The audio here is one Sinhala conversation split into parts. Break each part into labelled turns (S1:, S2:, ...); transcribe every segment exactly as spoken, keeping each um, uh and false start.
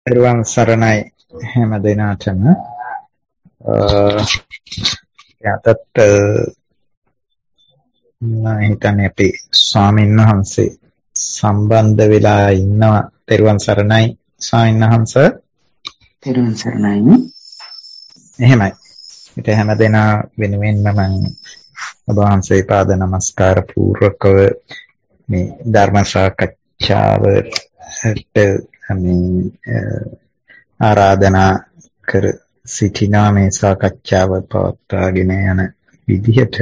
S1: Everyone සරණයි හැම දිනාටම යටත් මම හිතන්නේ අපි ස්වාමීන් වහන්සේ සම්බන්ධ වෙලා ඉන්නවා. තෙරුවන් සරණයි ස්වාමීන් වහන්සේ.
S2: තෙරුවන් සරණයි.
S1: එහෙමයි. ඉතින් හැම දිනා වෙනුවෙන්ම මම ඔබ වහන්සේ පාද නමස්කාර පූර්වකව මේ ධර්ම සාකච්ඡාවට ආරාධනා කර සිටිනා මේ සාකච්ඡාව පවත්වාගෙන යන විදිහට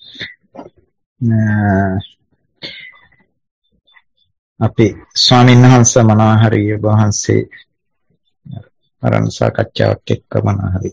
S1: අපි ස්වාමීන් වහන්සේ මොනවා හරි ඔබ වහන්සේ ආරම්භ සාකච්ඡාවක් එක්ක මොනවා හරි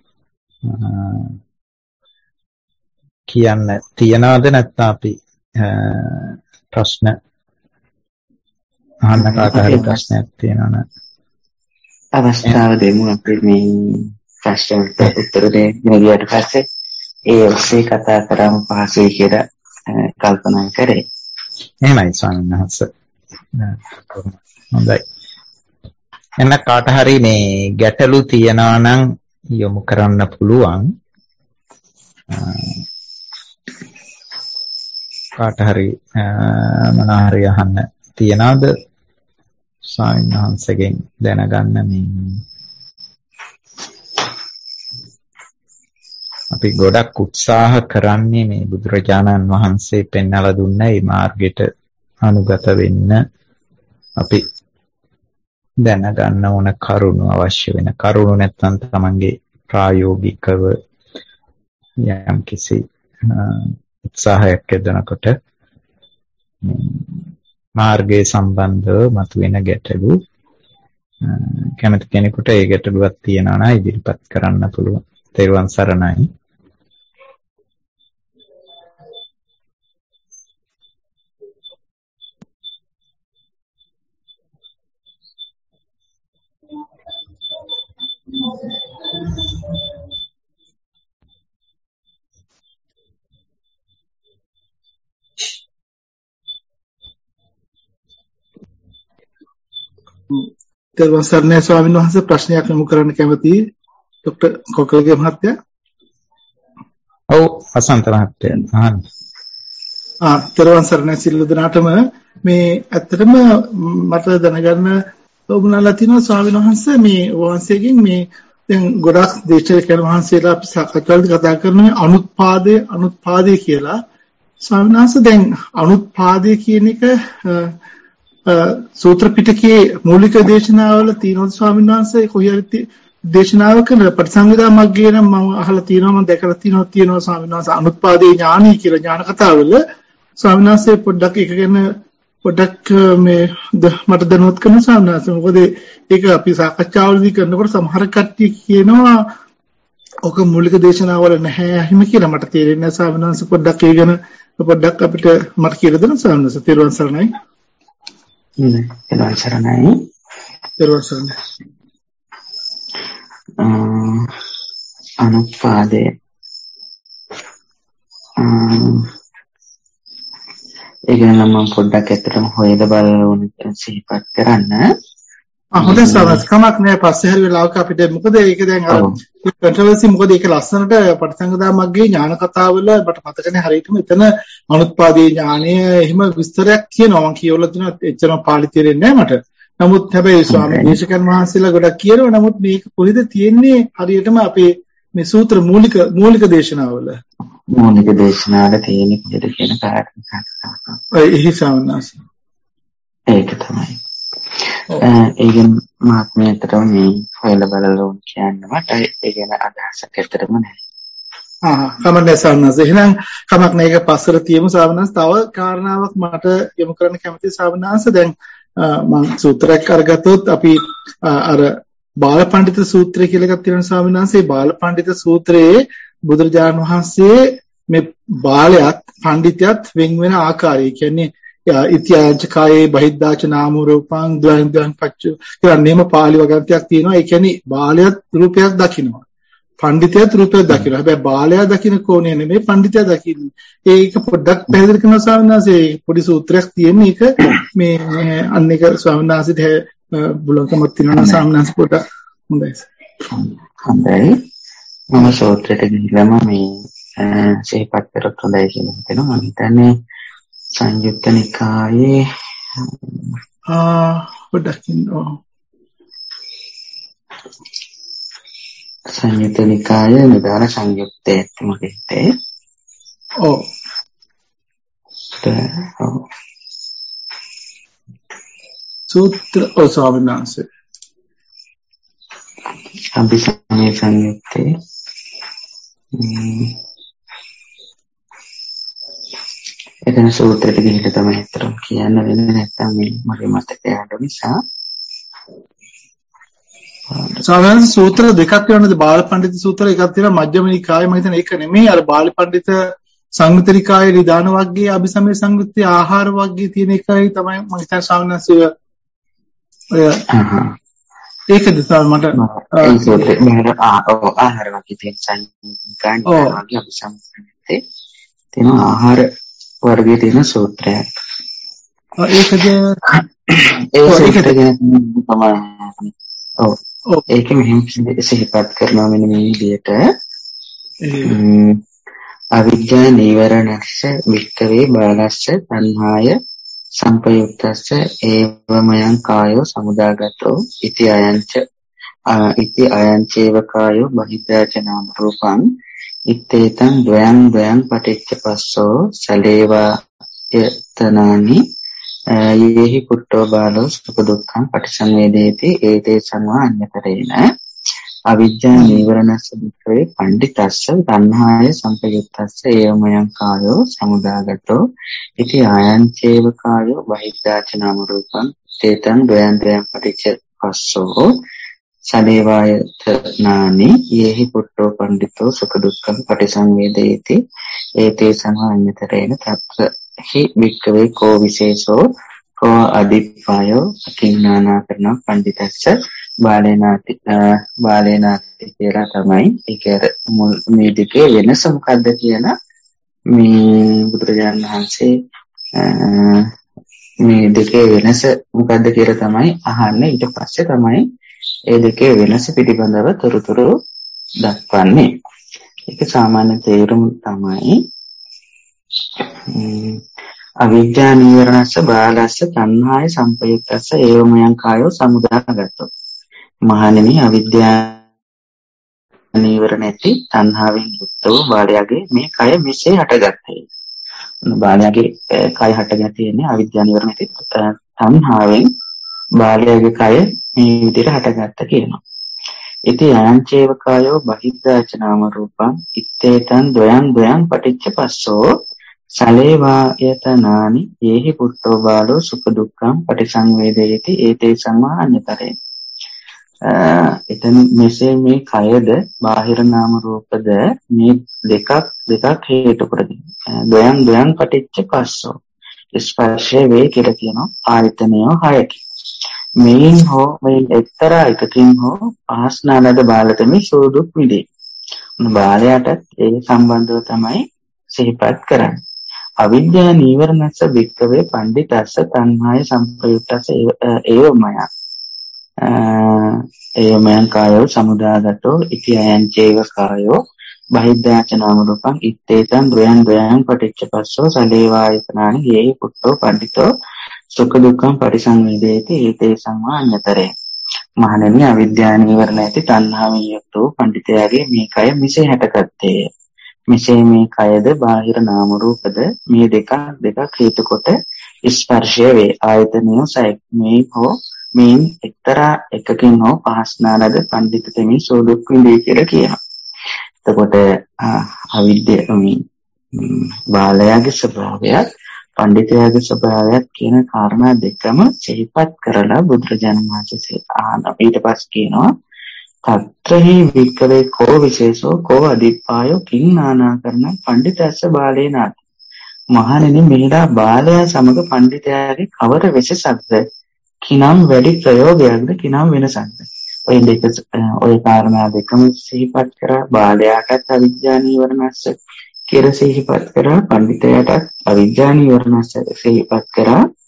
S1: කියන්න තියනවද නැත්නම් අපි ප්‍රශ්න අහන්න කාට හරි ප්‍රශ්නයක් තියෙනවා නම්
S2: අවස්ථාව දෙමු. අපි මේ ප්‍රශ්නට උත්තර දෙන්න ගියාට පස්සේ ඒ ඔස්සේ කතා කරමු පහසුයි කියලා කල්පනා කරේ.
S1: එහෙමයි ස්වාමීන් වහන්සේ. හොඳයි. එන්න කාට හරි මේ ගැටලු තියනවා නම් යොමු කරන්න පුළුවන්. කාට හරි මොනවා හරි අහන්න තියනවාද ස්වාමීන් වහන්සේගෙන් දැනගන්න මේ අපි ගොඩක් උත්සාහ කරන්නේ මේ බුදුරජාණන් වහන්සේ පෙන්වලා දුන්න මේ මාර්ගයට අනුගත වෙන්න අපි දැනගන්න ඕන කරුණු අවශ්‍ය වෙන කරුණු නැත්නම් තමන්ගේ ප්‍රායෝගිකව යම් කිසි උත්සාහයක් යොදනකොට මාර්ගයේ සම්බන්ධව මතුවෙන ගැටලු කැමති කෙනෙකුට ඒ ගැටලුවක් තියෙනවා නම් ඉදිරිපත් කරන්න පුළුවන්. තෙරුවන් සරණයි.
S3: තෙරුවන් සරණයි ස්වාමීන් වහන්සේ. ප්‍රශ්නයක් යොමු කරන්න කැමතියි ડોક્ટર කොකල්ගේ මහත්තයා.
S1: ඔව් අසන්ත මහත්තයා අහන්න.
S3: ආ තෙරුවන් සරණයි සියලු දෙනාටම. මේ ඇත්තටම මට දැනගන්න ඕනලා තියෙනවා ස්වාමීන් වහන්සේ මේ වහන්සේගෙන් මේ දැන් ගොඩක් දේශකයන් වහන්සේලා අපි සාකච්ඡාවලදී කතා කරන අනුත්පාදේ අනුත්පාදේ කියලා. ස්වාමීන් වහන්සේ දැන් අනුත්පාදේ කියන එක සූත්‍ර පිටකයේ මූලික දේශනාවල තියෙනවා ස්වාමීන් වහන්සේ. කොහේ හරි දේශනාවක පටිසංවේදා මග්ගේ නම් මම අහලා තියෙනවා, මම දැකලා තියෙනවා තියෙනවා ස්වාමීන් වහන්සේ අනුත්පාදේ ඥානයි කියලා ඥාන කතාවල. ස්වාමීන් වහන්සේ පොඩ්ඩක් ඒක ගැන පොඩ්ඩක් මේ මට දැනුවත් කරන්න ස්වාමීන් වහන්සේ. මොකද ඒක අපි සාකච්ඡාවලදී කරනකොට සමහර කට්ටිය කියනවා ඔක මූලික දේශනාවල නැහැ එහෙම කියලා. මට තේරෙන්නේ නැහැ ස්වාමීන් වහන්සේ. පොඩ්ඩක් ඒ ගැන පොඩ්ඩක් අපිට මට කියලා දෙන්න ස්වාමීන් වහන්සේ. තෙරුවන් සරණයි.
S2: තෙරුවන් සරණයි.
S3: තෙරුවන් සරණයි.
S2: අනුත්පාදේ ඒ ගැන මම පොඩ්ඩක් ඇත්තටම හොයලා බලලා ඕන සිහිපත් කරන්න.
S3: ආ හොඳයි සවස් කමක් නෑ. පස්සේ හරි වෙලාවක අපිට මොකද ඒක දැන් අර කන්ට්‍රෝවර්සි මොකද ඒක ලස්සනට පටිසංගදා මග්ගේ ඥාන කතාවල මට මතකනේ හරියටම එතන අනුත්පාදේ ඥානය එහෙම විස්තරයක් කියනවා. මම කියවලා තියෙනවා එච්චරම පාළි තේරෙන්නේ නෑ මට. නමුත් හැබැයි ස්වාමීන් දේශකයන් වහන්සේලා ගොඩක් කියනවා. නමුත් මේක කොහෙද තියෙන්නේ හරියටම අපේ මේ සූත්‍ර මූලික මූලික දේශනාවල
S2: මූලික දේශනාවල තියෙන විදිහට කියන කාරණා.
S3: ඔය එහි සාමනාස
S2: ඒක තමයි. ඒකෙන් මාත්මයටම මේ හොයලා බලලා උන් කියන්න මට ඒ ගැන අදහසක් ඇත්තටම නැහැ.
S3: ආ කමන්නේ සාමනාස. එහෙනම් කමක් නැහැ. ඒක පස්සට තියමු සාමනාස. තව කාරණාවක් මට යොමු කරන්න කැමතියි සාමනාස. දැන් මම සූත්‍රයක් අරගත්තොත් අපි අර බාලපඬිත සූත්‍රය කියලා එකක් තියෙනවා ස්වාමීන් වහන්සේ. බාලපඬිත සූත්‍රයේ බුදුරජාණන් වහන්සේ මේ බාලයත් පඬිතයත් වෙන් වෙන ආකාරය කියන්නේ ඉත්‍යාජකායේ බහිද්දාච නාම රූපං ද්වයං ද්වයං පච්චු කියලා නේම පාළි වගන්තියක් තියෙනවා. ඒ කියන්නේ බාලයත් රූපයක් දකින්නවා, පඬිතයත් රූපයක් දකින්නවා. හැබැයි බාලයා දකින්න කෝණය නෙමෙයි පඬිතයා දකින්නේ. ඒක පොඩ්ඩක් පැහැදිලි කරනවා ස්වාමීන් වහන්සේ. පොඩි සූත්‍රයක් තියෙන එක මේ අන්න එක ස්වාමීන් වහන්සේට බුලකමක් තියෙනවා සාමනාස් පොත හොඳයි.
S2: හොඳයි. මම සූත්‍රයට ගිහිල්ලාම මේ සිහිපත් කරත් හොඳයි කියලා හිතෙනවා. මම හිතන්නේ සංයුත්ත නිකායේ
S3: ආ පොඩ්ඩක් ඉන්නවා.
S2: සංයුත්ත නිකායේ නිදාන සංයුත්තේ මොකෙත්තේ?
S3: ඔව්.
S2: ඔව්.
S3: සූත්‍ර ඔව් ස්වාමීන් වහන්සේ.
S2: අභිසමය සංයුත්තේ එතන සූත්‍රයට ගිහිල්ලා තමයි අතරම කියන්න වෙන්නේ නැත්තම් මේ මගේ මතකය යන නිසා
S3: ස්වාමීන් සූත්‍ර දෙකක් තියෙනවාද බාලපඬිත සූත්‍ර එකක් තියෙනවා මජ්ක්‍ධිම නිකායේ මම හිතන්නේ ඒක නෙමෙයි අර බාලපඬිත සංයුත්ත නිකායේ නිදාන වර්ගයේ අභිසමය සංයුත්තේ ආහාර වර්ගයේ තියෙන එකයි තමයි මම හිතන්නේ ස්වාමීන් වහන්සේ ඔය ඒකද තමයි මට
S2: ඒ සූත්‍රේ මම ආහාර වර්ගයේ තියෙන සංයුත්ත වර්ගයේ අභිසමයේ තියෙන ආහාර වර්ගයේ තියෙන සූත්‍රයක්.
S3: ඒකද
S2: ඒ සූත්‍රය ගැන තමයි ඔව් ඒක මෙහෙම සිහිපත් කරනවා මෙන්න මේ විදිහට අවිද්‍යා නීවරණස්ස වික්කවේ බාලස්ස තණ්හාය සංපයුක්තස්ස ඒවමයං කායෝ සමුදාගතෝ ඉති අයංච ඉති අයංචේව කායෝ බහිද්දාච නාම රූපං ඉත්තේතං ද්වයං ද්වයං පටිච්ච පස්සෝ සලේවා යතනානි යේහි කුට්ටෝ බාලෝ සුඛ දුක්ඛං පටිසංවේදේති ඒතේ සංවා අඤ්ඤතරේන අවිජ්ජා නීවරණස්ස වික්‍රේ පණ්ඩිතස්ස තණ්හාය සංපයුක්තස්ස ඒවමයං කායෝ සමුදාගතෝ ඉති ආයං චේව කායෝ බහිද්දාච නාම රූපං තේතං ද්වයං ද්වයං පටිච්ච පස්සෝ සලේවායතනානි යේහි කුට්ටෝ පණ්ඩිතෝ සුඛ දුක්ඛං පටිසංවේදේති ඒතේ සංවා අඤ්ඤතරේන තත්ත හි වික්කවේ කෝ විශේෂෝ කෝ අදිප්පායෝ අකින්නානා කරන පණ්ඩිතස්ස බාලේනාති බාලේනාති කියලා තමයි ඒක මේ දෙකේ වෙනස මොකද්ද කියලා මේ බුදුරජාණන් වහන්සේ මේ දෙකේ වෙනස මොකද්ද කියලා තමයි අහන්නේ. ඊට පස්සේ තමයි ඒ දෙකේ වෙනස පිළිබඳව තොරතුරු දක්වන්නේ. ඒක සාමාන්‍ය තේරුම තමයි අවිද්‍යා නීවරණස්ස බාලස්ස තණ්හාය සංපයුක්තස්ස ඒවමයං කායෝ සමුදාගතෝ. මහණෙනි අවිද්‍යා නීවරණෙති තණ්හාවෙන් යුක්තව බාලයාගේ මේ කය මෙසේ හටගත්තේ. බාලයාගේ කය හටගෙන තියෙන්නේ අවිද්‍යා නීවරණෙති තණ්හාවෙන් බාලයාගේ කය මේ විදිහට හටගත්ත කියනවා. ඉති අයංචේව කායෝ බහිද්දාච නාම රූපං ඉත්තේතං ද්වයං ද්වයං පටිච්ච පස්සෝ සලේවායතනානි යේහි පුට්ටෝ බාලෝ සුඛ දුක්ඛං පටිසංවේදේති ඒතේ සංවා අඤ්ඤතරේ. එතන මෙසේ මේ කයද බාහිර නාම රූපද මේ දෙකක් දෙකක් හේතු කරගෙන ද්වයං ද්වයං පටිච්ච පස්සෝ ස්පර්ශය වේ කියලා කියනවා ආයතනය හයකි. මේන් හෝ මේ එක්තරා එකකින් හෝ ආස්නානද බාලතමි සෝදුක් විදේ. බාලයාට ඒ සම්බන්ධව තමයි සිහිපත් කරන්නේ. අවිද්‍යා නීවරණස්ස වික්කවේ පණ්ඩිතස්ස තණ්හාය සංපයුක්තස්ස ඒවමය ඒවමයන් කායෝ සමුදාගතෝ ඉති අයං චේව කායෝ බහිද්දාච නාම රූපං ඉත්තේතං ද්වයං ද්වයං පටිච්ච පස්සෝ සලේවායතනානි යේහි පුට්ටෝ පණ්ඩිතෝ සුඛ දුක්ඛං පරිසංවේදේති ඒතේ සංවා අඤ්ඤතරේ. මහණෙනි අවිද්‍යා නීවරණ ඇති තණ්හාවෙන් යුක්ත වූ පණ්ඩිතයාගේ මේ කය මිසේ හැටගත්තේ. මෙසේ මේ කයද බාහිර නාම රූපද මේ දෙක දෙකක් හේතු කොට ස්පර්ශය වේ. ආයතනය සයි මේ හෝ මේ එක්තරා එකකින් හෝ පහස්නානද පණ්ඩිත තෙමි සෝදුක් විඳී කියලා කියනවා. එතකොට අවිද්‍යාව මේ බාලයාගේ ස්වභාවයත් පණ්ඩිතයාගේ ස්වභාවයත් කියන කාරණා දෙකම සිහිපත් කරලා බුදුරජාණන් වහන්සේ ආන ඊට පස්සේ කියනවා තත්‍රහි වික්කවේ කෝ විශේෂෝ කෝ අදිප්පායෝ කිං නානාකරණ පණ්ඩිතස්ස බාලේනාති. මහණෙනි මෙහිලා බාලයා සමග පණ්ඩිතයාගේ කවර වෙසසක්ද කිනම් වැඩි ප්‍රයෝගයක්ද කිනම් වෙනසක්ද. ඔය දෙක ඔය කාරණා දෙකම සිහිපත් කරා බාලයාටත් අවිද්‍යා නීවරණස්ස කියලා සිහිපත් කරා පණ්ඩිතයාටත් අවිද්‍යා නීවරණස්ස සිහිපත් කරා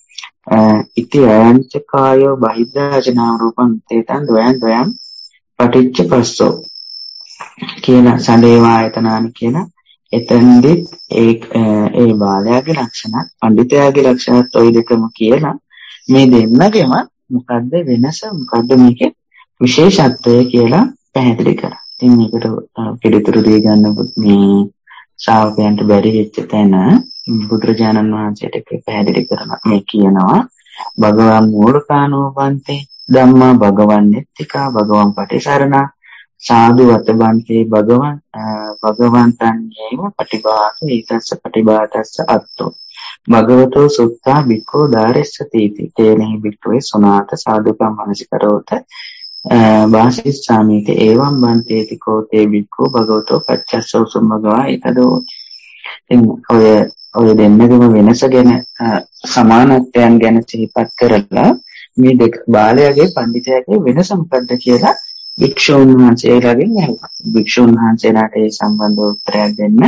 S2: ඉති අයංච කායෝ බහිද්ධාචනාම රූපං තේතං ද්වයං ද්වයං පටිච්ච පස්සෝ කියන සලේවායතනානි කියන එතෙන්දි ඒ ඒ බාලයාගේ ලක්ෂණත් පඬිතයාගේ ලක්ෂණත් ওই දෙකම කියලා මේ දෙන්නගෙම මොකද්ද වෙනස මොකද්ද මේකේ විශේෂත්වය කියලා පැහැදිලි කරා. ඉතින් මේකට පිළිතුරු දී ගන්න මේ ශ්‍රාවකයන්ට බැරි වෙච්ච තැන බුදුරජාණන් වහන්සේට පැහැදිලි කරනවා. මේ කියනවා භගවන් මූලකානෝපන්තේ ධම්මා භගවන් නෙත්තිකා භගවන් පටිසරණා සාදු වතබන්තේ භගවන් භගවන්තං යේව පටිභාස ඊතස්ස පටිභාතස්ස අත්තෝ භගවතෝ සුත්තා බික්ඛෝ දාරෙස්සති තේනහි බික්ඛවේ සුනාත සාදුකම් මනසිකරෝත වාසිස්සාමිති එවං බන්තේති කෝතේ බික්ඛෝ භගවතෝ පච්චස්සෝ සුම්මගවා ඊතදෝ. ඉතින් ඔය ඔය දෙන්නගම වෙනස ගැන සමානත්වයන් ගැන සිහිපත් කරලා මේ දෙක බාලයාගේ පඬිතයාගේ වෙනස මොකද්ද කියලා භික්ෂුන් වහන්සේලාගෙන් අහුවා. භික්ෂුන් වහන්සේලාට ඒ සම්බන්ධව උත්තරයක් දෙන්න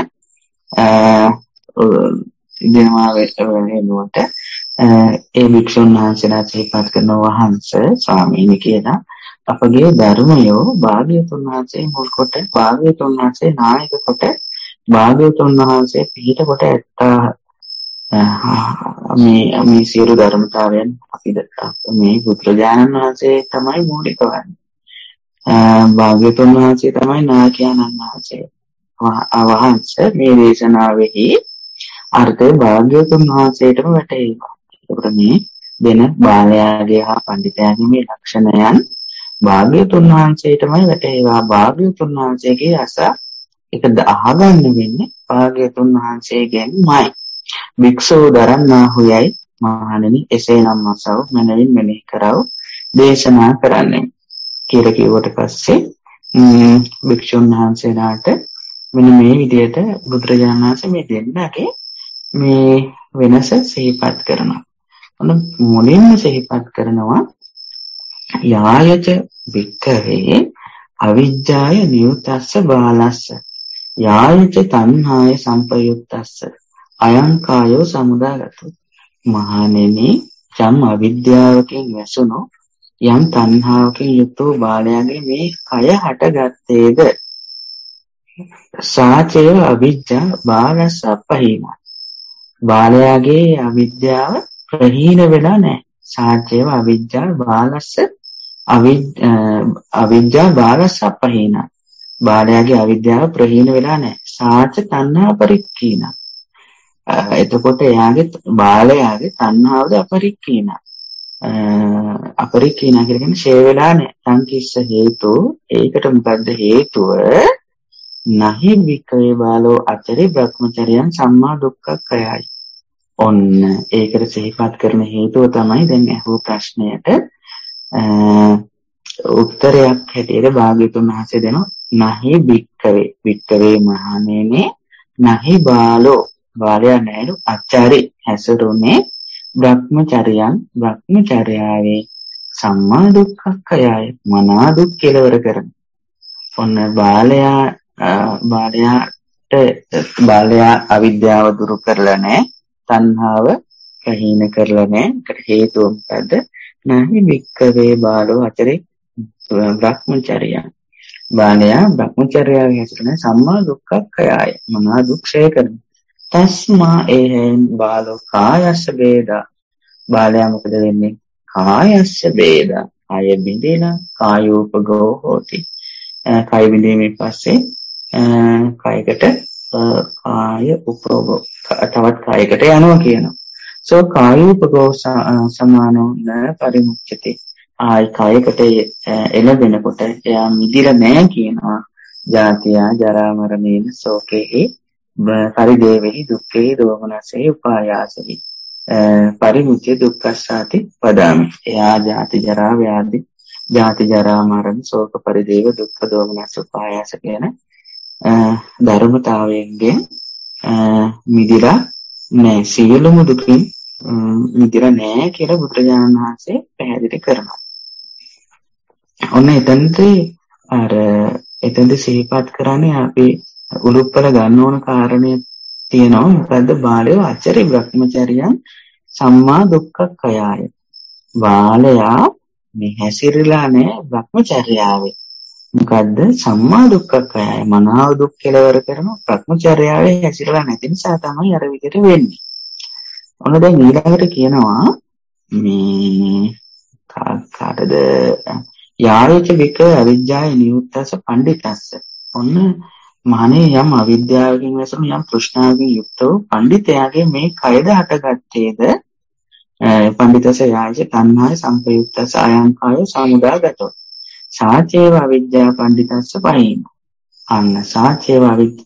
S2: දෙනවා වෙනුවට ඒ භික්ෂුන් වහන්සේලා සිහිපත් කරන වහන්සේ ස්වාමීනි කියලා අපගේ ධර්මයෝ භාග්‍යවතුන් වහන්සේ මුල් කොට භාග්‍යවතුන් වහන්සේ නායක කොට භාග්‍යවතුන් වහන්සේ පිහිට කොට ඇත්තා මේ මේ සියලු ධර්මතාවයන් අපි මේ බුදුරජාණන් වහන්සේ තමයි මූලික වන්නේ. භාග්‍යවතුන් වහන්සේ තමයි නායකයන්න් වහන්සේ. අවහන්සේ මේ දේශනාවෙහි අර්ථය භාග්‍යවතුන් වහන්සේටම වැටහෙනවා. ඒකට මේ දෙන බාලයාගේ හා පඬිතයාගේ මේ ලක්ෂණයන් භාග්‍යවතුන් වහන්සේටමයි වැටහෙනවා. භාග්‍යවතුන් වහන්සේගේ අස ඒක අහගන්න වෙන්නේ භාග්‍යවතුන් වහන්සේගෙන්මයි. භික්ෂුව දරන්නාහුයයි මහණෙනි එසේනම් අසව මනවින් මෙනෙහි කරව දේශනා කරන්නේ කියලා කිව්වට පස්සේ භික්ෂුන් වහන්සේලාට මෙන්න මේ විදිහට බුදුරජාණන් වහන්සේ මේ දෙන්නගේ මේ වෙනස සිහිපත් කරනවා. ඔන්න මුලින්ම සිහිපත් කරනවා යායච වික්ඛවේ අවිජ්ජාය නියුතස්ස බාලස්ස යායච තණ්හාය සංපයුත්තස්ස අයං කායෝ සමුදාගතෝ. මහණෙනි යම් අවිද්‍යාවකින් වැසුණු යම් තණ්හාවකින් යුක්ත බාලයාගේ මේ කය හටගත්තේද සාචේව අවිජ්ජා බාලස්ස අපහීන. බාලයාගේ අවිද්‍යාව ප්‍රහීන වෙලා නැහැ. සාචේව අවිජ්ජා බාලස්ස අවිජ්ජා බාලස්ස අපහීන. බාලයාගේ අවිද්‍යාව ප්‍රහීන වෙලා නැහැ. සාච තණ්හා පරික්ඛීන. එතකොට එයාගේ බාලයාගේ තණ්හාවද අපරික්ඛීන. අපරික්ඛීන කියන්නේ ෂේ වෙලා නැහැ. සංකිස්ස හේතු ඒකට මොකද්ද හේතුව? නහි වික්‍රේ බාලෝ අචරි බ්‍රහ්මචර්යයන් සම්මා දුක්ඛක්ඛයයි. ඔන්න ඒකට සිහිපත් කරන හේතුව තමයි දැන් අහපු ප්‍රශ්නයට උත්තරයක් හැටියට භාග්‍යවතුන් වහන්සේ දෙනවා නහි වික්‍රේ වික්‍රේ මහණෙනි නහි බාලෝ බාලයා නෑලු අචරි හැසරුනේ බ්‍රහ්මචර්යයන් බ්‍රහ්මචර්යාවේ සම්මා දුක්ඛක්ඛයයි මනා දුක් කෙලවර කරන. ඔන්න බාලයා බාලයාට බාලයා අවිද්‍යාව දුරු කරලා නැහැ. තණ්හාව ප්‍රහීන කරලා නැහැ. ඒකට හේතුව මොකද්ද? නහි වික්ඛවේ බාලෝ අචරේ බ්‍රහ්මචර්යයන්. බාලයා බ්‍රහ්මචර්යාවේ හැසිරෙන සම්මා දුක්ඛක්ඛයයි මනා දුක් ක්ෂය කරන. තස්මා එහෙන් බාලෝ කායස්ස වේදා. බාලයා මොකද වෙන්නේ? කායස්ස වේදා. කාය බිඳින කායෝපගෝ හෝති. කාය බිඳීමෙන් පස්සේ කායකට කාය උපභෝග තවත් කායකට යනවා කියනවා. සෝ කායෝපගෝ සමානෝ න පරිමුච්ඡති. ආයි කායකට එළවෙනකොට එයා මිදිලා නැහැ කියනවා. ජාතිය ජරා මරණේන ශෝකේ පරිදේවෙහි දුක්ඛේ දෝමනසේ උපායාසෙහි පරිමුච්ඡේ දුක්ඛස්සාති පදාමි. එයා ජාති ජරා ව්‍යාධි ජාති ජරා මරණ ශෝක පරිදේව දුක්ඛ දෝමනස උපායාස කියන ධර්මතාවයෙන් මිදිලා නැහැ. සියලුම දුකින් මිදිලා නැහැ කියලා බුදුරජාණන් වහන්සේ පැහැදිලි කරනවා. ඔන්න එතනදී අර එතනදී සිහිපත් කරන්නේ අපි උලුප්පල ගන්න ඕන කාරණේ තියෙනවා. මොකද්ද? බාලයෝ අචරි බ්‍රහ්මචර්යයන් සම්මා දුක්ඛක්ඛයය. බාලයා මේ හැසිරලා නැහැ භ්‍රමචර්යාවේ. මොකද්ද සම්මා දුක්ඛක්ඛයය? මනාව දුක් කෙලවර කරන භ්‍රමචර්යාවේ හැසිරලා නැති නිසා තමයි අර විදිහට වෙන්නේ. ඔන්න දැන් ඊළඟට කියනවා මේ කාටද යායච වික අවිජ්ජාය නියුත්තස පණ්ඩිතස්ස. ඔන්න මහණේ යම් අවිද්‍යාවකින් වැසුණු යම් තෘෂ්ණාවකින් යුක්ත වූ පණ්ඩිතයාගේ මේ කයද හටගත්තේද පණ්ඩිතස යායච තණ්හාය සංපයුක්තස අයං කායෝ සමුදාගතෝ සාචේව අවිද්‍යාව පණ්ඩිතස්ස පහින. අන්න සාචේව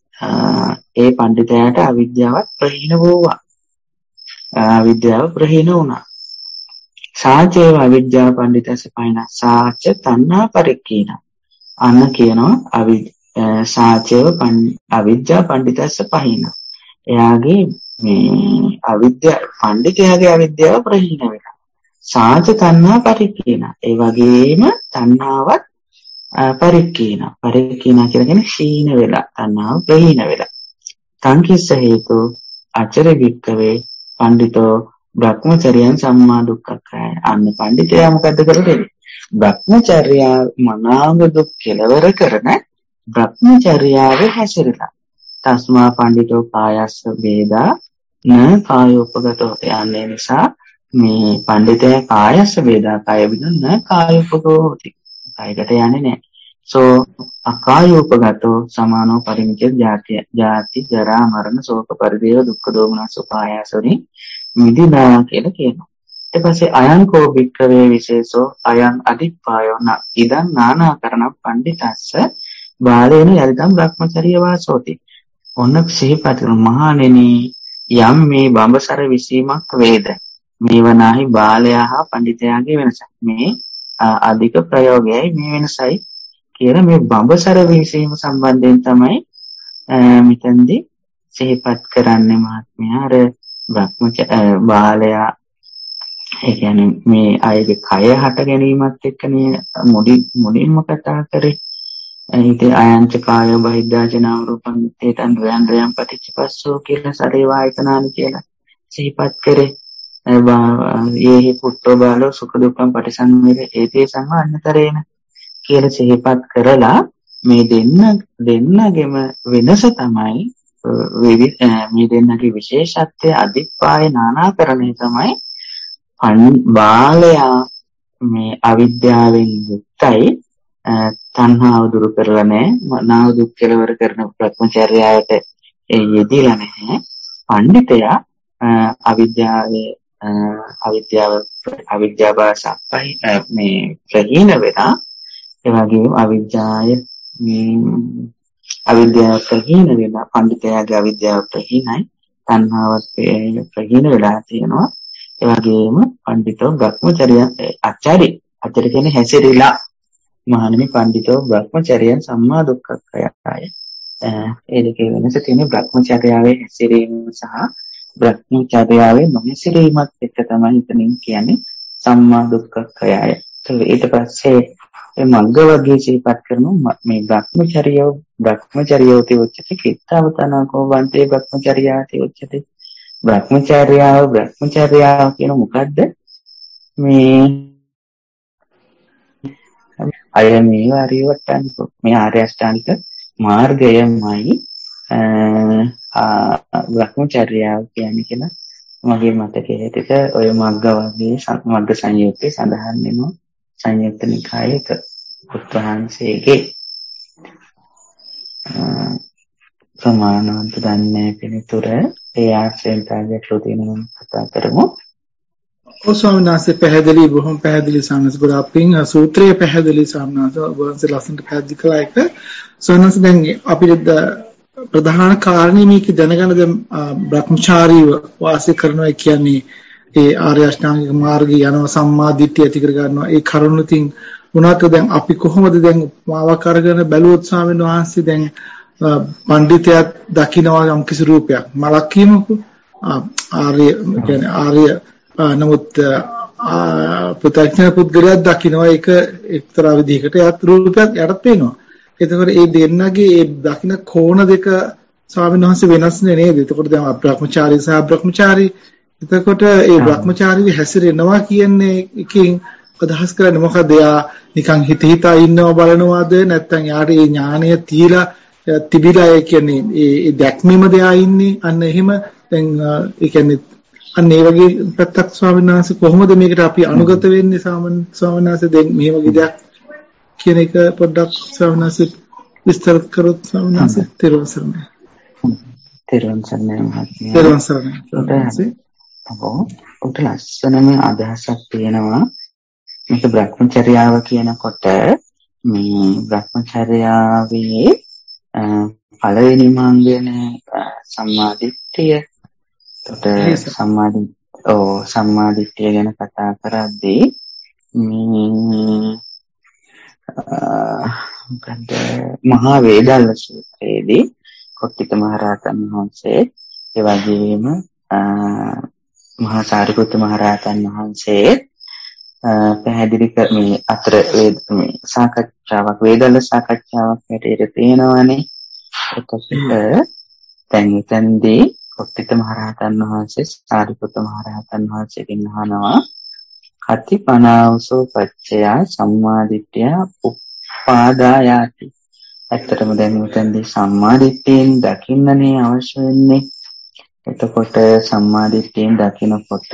S2: ඒ පණ්ඩිතයාට අවිද්‍යාවත් ප්‍රහීන වූවා. අවිද්‍යාව ප්‍රහීන වුණා. සාචේව අවිද්‍යාව පණ්ඩිතස්ස පහින සාච තණ්හා පරික්ඛීන. අන්න කියනවා අවි සාචේව අවිද්‍යාව පණ්ඩිතස්ස පහින. එයාගේ මේ අවිද්‍යාව පණ්ඩිතයාගේ අවිද්‍යාව ප්‍රහීන වෙනවා. සාච තණ්හා පරික්ඛීන. ඒ වගේම තණ්හාවත් පරික්ඛීන. පරික්ඛීන කියන්නේ ക്ഷീණ වෙලා තණ්හාව ප්‍රහීන වෙලා. සංකිස්ස හේතු අචර වික්කවේ පණ්ඩිතෝ භ්‍රමචර්යයන් සම්මා දුක්ඛක්ඛය. අන්න පණ්ඩිතයා මොකද්ද කරන්නේ? භ්‍රමචර්යාව මනාව දුක් කෙලවර කරන භ්‍රමචර්යාවේ හැසිරලා. තස්මා පණ්ඩිතෝ කායස්ස වේදා න කායෝපගතෝ. යන්නේ නිසා මේ පණ්ඩිතයා කායස්ස වේදා කාය විදන න කායෝපගෝති. කායකට යන්නේ නැහැ. සෝ අකායෝපගතෝ සමානෝ පරිමිත ජාති ජාති ජරා මරණ ශෝක පරිදේව දුක්ඛ දෝමනස් උපායාසෝනි මිදිනා කියලා කියනවා. ඊට පස්සේ අයං කෝ වික්‍රවේ විශේෂෝ අයං අදිප්පායෝ න ඉදං නානාකරණ පණ්ඩිතස්ස බාලේන යරිතම් භ්‍රමචර්ය වාසෝති. ඔන්න සිහිපත් කරන මහණෙනි යම් මේ බඹසර විසීමක් වේද මේවනාහි බාලයා හා පණ්ඩිතයාගේ වෙනස. මේ අධික ප්‍රයෝගයයි මේ වෙනසයි කියලා මේ බඹසර විසීම සම්බන්ධයෙන් තමයි මෙතෙන්දී සිහිපත් කරන්නේ මහත්මයා. අර භ්‍රමචර්ය බාලයා ඒ කියන්නේ මේ අයගේ කය හට ගැනීමත් එක්කනේ මුඩි මුඩින්ම කතා කරේ. ඉතින් අයංච කායෝ බහිද්ධාචනාම රූපං තේතං ද්වයං පටිච්චපස්සෝ කියලා සරේ වායතනානි කියලා සිහිපත් කරේ. ඒහි පුට්ටෝ බාලෝ සුඛ දුක්ඛං පටිසංවේදී ඒතේ සම්මාන්නතරේන කියලා සිහිපත් කරලා මේ දෙන්න දෙන්නගෙම වෙනස තමයි මේ දෙන්නගේ විශේෂත්වය අදිප්පාය නානාකරණය තමයි බාලයා මේ අවිද්‍යාවෙන් යුක්තයි තණ්හාව දුරු කරලා නැහැ මනාව දුක් කෙලවර කරන භ්‍රමචර්යාවට යෙදিলা නැහැ. පඬිතයා අවිද්‍යාවේ අවිද්‍යාව අවිද්‍යාව සප්පයි මේ ප්‍රහීන වෙලා ඒ වගේම අවිද්‍යාව අවිද්‍යාව ප්‍රහීන වෙලා පඬිතයාගේ අවිද්‍යාව ප්‍රහීනයි තණ්හාවත් ප්‍රහීන වෙලා තියෙනවා. ඒ වගේම පඬිතෝ භ්‍රමචර්ය ආචාරි ආචාර කියන්නේ හැසිරීලා මහණෙනි පඬිතෝ භ්‍රමචර්යයන් සම්මා දුක්ඛක්ඛයයි. ඒ දෙකේ වෙනස තියෙන්නේ භ්‍රමචර්යාවේ හැසිරීම සහ භ්‍රමචර්යාවේ නොහැසිරීමත් එක්ක තමයි එතනින් කියන්නේ සම්මා දුක්ඛක්ඛයයි. ඊට පස්සේ මේ මග්ග වර්ගයේ සිහිපත් කරන මේ භ්‍රමචර්යව භ්‍රමචර්යෝති උච්චති කිත්තවතනකෝ වන්තේ භ්‍රමචර්යාති උච්චති. භ්‍රමචර්යාව භ්‍රමචර්යාව කියන මොකද්ද? මේ අය මේ ආර්යවට්ටානික මේ ආර්ය අෂ්ටාංගික මාර්ගයමයි භ්‍රමචර්යාව කියන්නේ කියලා මගේ මතකයේ හිටිට ඔය මග්ග වර්ගයේ මග්ග සංයුත්තේ සඳහන් වෙනවා. සංයුත්ත නිකායේ උත්වහන්සේගේ ප්‍රමාණවන්ත දන්නේ පිළිතුර ඒ ආශ්‍රයෙන් තාගටලු තියෙනවා කතා කරමු.
S3: ඔව් ස්වාමීන් වහන්සේ පැහැදිලි බොහොම පැහැදිලි සම්මත ගොඩාක් පිං සූත්‍රයේ පැහැදිලි සම්මත වහන්සේ ලස්සනට පැහැදිලි කළා එක. සෝනස් දැන් අපිට ප්‍රධාන කාරණේ මේක දැනගන්න දැන් භ්‍රමචාරීව වාසය කරනවා කියන්නේ ඒ ආර්ය අෂ්ටාංගික මාර්ගය යනවා සම්මා දිට්ඨිය ඇති කර ගන්නවා. ඒ කරුණුතින් උනාට දැන් අපි කොහොමද දැන් මාවක් අරගෙන බැලුවොත් ස්වාමීන් වහන්සේ දැන් පඬිතයා දකින්නවා යම් කිසි රූපයක් මලක් කියමුකෝ ආර්ය කියන්නේ ආර්ය නමුත් ප්‍රත්‍යක්ෂ පුද්ගලයා දකින්නවා ඒක එක්තරා විදිහකට යත් රූපයක් යටත් පේනවා. එතකොට මේ දෙන්නගේ ඒ දකින්න කෝණ දෙක ස්වාමීන් වහන්සේ වෙනස් නේද? එතකොට දැන් අප්‍රාක්‍මචාරී සහ බ්‍රහ්මචාරී එතකොට ඒ භ්‍රමචාරීව හැසිරෙනවා කියන්නේ එකකින් අදහස් කරන්නේ මොකද? එයා නිකන් හිත හිතා ඉන්නව බලනවාද නැත්නම් යාට ඒ ඥානය තියලා තිබිලා ඒ කියන්නේ ඒ දැක්මීමද එයා ඉන්නේ? අන්න එහෙම දැන් ඒ කියන්නේ අන්න ඒ වගේ පැත්තක් ස්වාමීන් වහන්සේ කොහොමද මේකට අපි අනුගත වෙන්නේ ස්වාමීන් වහන්සේ? දැන් මේ වගේ දෙයක් කියන එක පොඩ්ඩක් ස්වාමීන් වහන්සේ විස්තර කරොත් ස්වාමීන් වහන්සේ. තෙරුවන් සරණයි.
S2: තෙරුවන් සරණයි මහත්මයා.
S3: තෙරුවන් සරණයි.
S2: ඔත ලස්සනම අදහසක් තියෙනවා. මේක භ්‍රමචර්යාව කියනකොට මේ භ්‍රමචර්යාවේ පළවෙනි මාංගන සම්මාදිට්ඨිය. එතකොට සම්මාදි ඔව් සම්මාදිට්ඨිය ගැන කතා කරද්දී මේ මොකද මහා වේදල්ල සූත්‍රයේදී කොට්ටිත මහ රහතන් වහන්සේ ඒ වගේම මහා සාරිපුත්ත මහ රහතන් වහන්සේ පැහැදිලි කර මේ අතර මේ සාකච්ඡාවක් වේදල්ල සාකච්ඡාවක් හැටියට තියෙනවානේ. එතකොට දැන් එතෙන්දී කොට්ටිත මහ රහතන් වහන්සේ සාරිපුත්ත මහ රහතන් වහන්සේගෙන් අහනවා කතිපනාවසෝ පච්චයා සම්මාදිට්ඨිය උපාදායාති. ඇත්තටම දැන් මෙතනදී සම්මාදිට්ඨියෙන් දකින්නනේ අවශ්‍ය වෙන්නේ. එතකොට සම්මාදිට්ඨියෙන් දකිනකොට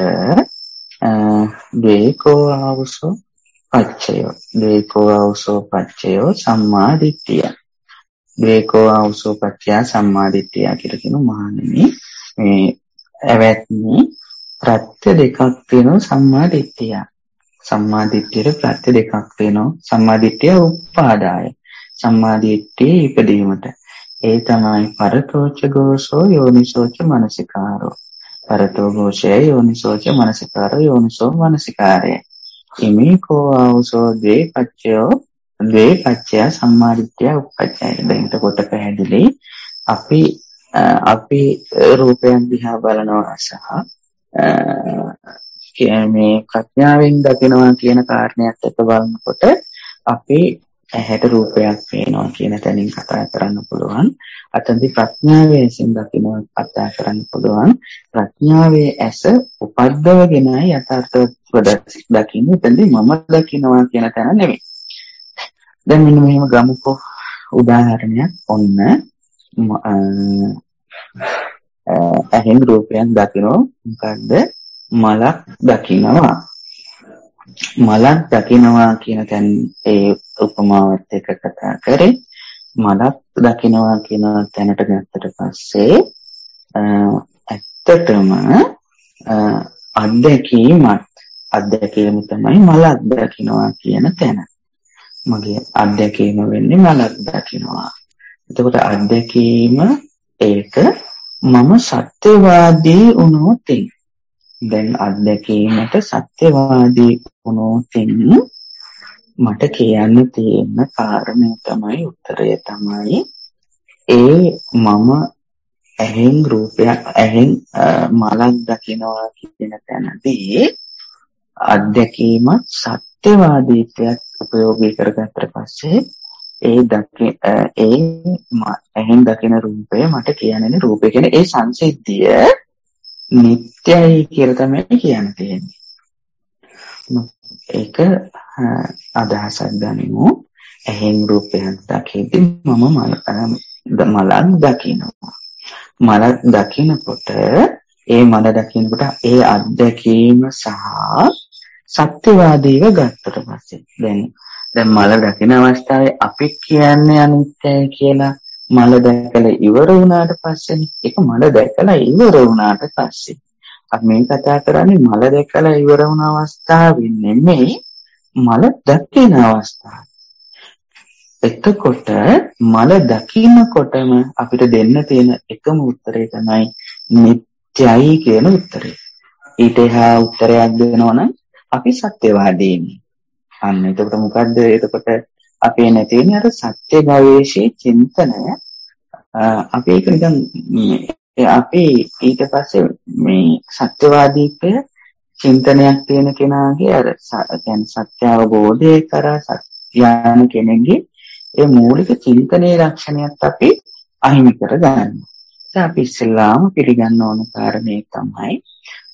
S2: දේකෝ ආවසෝ පච්චයෝ දේකෝ ආවසෝ පච්චයෝ සම්මාදිට්ඨිය. දේකෝ ආවසෝ පච්චය සම්මාදිට්ඨිය කියලා කියන මහණෙනි මේ ඇවැත්නි ප්‍රත්‍ය දෙකක් තියෙනවා සම්මාදිට්ඨිය. සම්මාදිට්ඨියට ප්‍රත්‍ය දෙකක් තියෙනවා. සම්මාදිට්ඨිය උපාදාය. සම්මාදිට්ඨිය ඉපදීමට. ඒ තමයි පරතෝච ගෝසෝ යෝනිසෝච මනසිකාරෝ. පරතෝ ගෝෂය යෝනිසෝච මනසිකාරෝ යෝනිසෝ මනසිකාරය. ඉමේකෝ ආවසෝ ද්වේ පච්චයෝ ද්වේ පච්චය සම්මාදිට්ඨිය උපපච්චය. දැන් එතකොට පැහැදිලි අපි අපි රූපයන් දිහා බලනවා සහ මේ ප්‍රඥාවෙන් දකිනවා කියන කාරණයක් එක්ක බලනකොට අපි ඇහැට රූපයක් පේනවා කියන තැනින් කතා කරන්න පුළුවන්. අතනදී ප්‍රඥාවේ ඇසින් දකිනවා කතා කරන්න පුළුවන්. ප්‍රඥාවේ ඇස උපද්දවගෙන යථාර්ථව දකින්න එතනදී මම දකිනවා කියන තැන නෙමෙයි. දැන් මෙන්න මෙහෙම ගමුකෝ උදාහරණයක්. ඔන්න ඇහෙන් රූපයක් දකිනවා. මොකද්ද? මලක් දකිනවා. මලක් දකිනවා කියන තැන ඒ උපමාවත් එක්ක කතා කරේ. මලක් දකිනවා කියන තැනට ගත්තට පස්සේ ඇත්තටම අත්දැකීමත් අත්දැකීම තමයි මලක් දකිනවා කියන තැන. මගේ අත්දැකීම වෙන්නේ මලක් දකිනවා. එතකොට අත්දැකීම ඒක මම සත්‍යවාදී වුණොත් දැන් අත්දැකීමට සත්‍යවාදී වුණොත් මට කියන්න තියෙන කාරණය තමයි උත්තරය තමයි ඒ මම ඇහෙන් රූපයක් ඇහෙන් මලක් දකිනවා කියන තැනදී අත්දැකීමත් සත්‍යවාදීත්වයක් උපයෝගී කරගත්තට පස්සේ ඒ දකි ඒ ඇහෙන් දකින රූපය මට කියන්නේ රූපය කියන්නේ ඒ සංසිද්ධිය නිත්‍යයි කියලා තමයි කියන්න තියෙන්නේ. ඒක අදහසක් ගනිමු. ඇහෙන් රූපයක් දකිද්දී මම මලක් දකිනවා. මලක් දකිනකොට ඒ මල දකිනකොට ඒ අත්දැකීම සහ සත්‍යවාදීව ගත්තට පස්සේ දැන් දැන් මල දකින අවස්ථාවේ අපි කියන්නේ අනිත්‍යයි කියලා. මල දැකලා ඉවර වුණාට පස්සේ ඒක මල දැකලා ඉවර වුණාට පස්සේ අපි මේ කතා කරන්නේ මල දැකලා ඉවර වුණ අවස්ථාවේ නෙමෙයි මල දකින අවස්ථාව. එතකොට මල දකින්නකොටම අපිට දෙන්න තියෙන එකම උත්තරය තමයි නිත්‍යයි කියන උත්තරය. ඊට එහා උත්තරයක් දෙනවා නම් අපි සත්‍යවාදීනි. අන්න එතකොට මොකද්ද? එතකොට අපේ නැති වෙන්නේ අර සත්‍ය ගවේෂී චින්තනය. අපි ඒක නිකන් අපි ඊට පස්සේ මේ සත්‍යවාදීත්වය චින්තනයක් තියෙන කෙනාගේ අර يعني සත්‍ය අවබෝධය කරා සත්‍යයන් කෙනෙක්ගේ ඒ මූලික චින්තනයේ ලක්ෂණයක් අපි අහිමි කර ගන්නවා. ඒ අපි ඉස්ලාම පිළිගන්න ඕන කාරණේ තමයි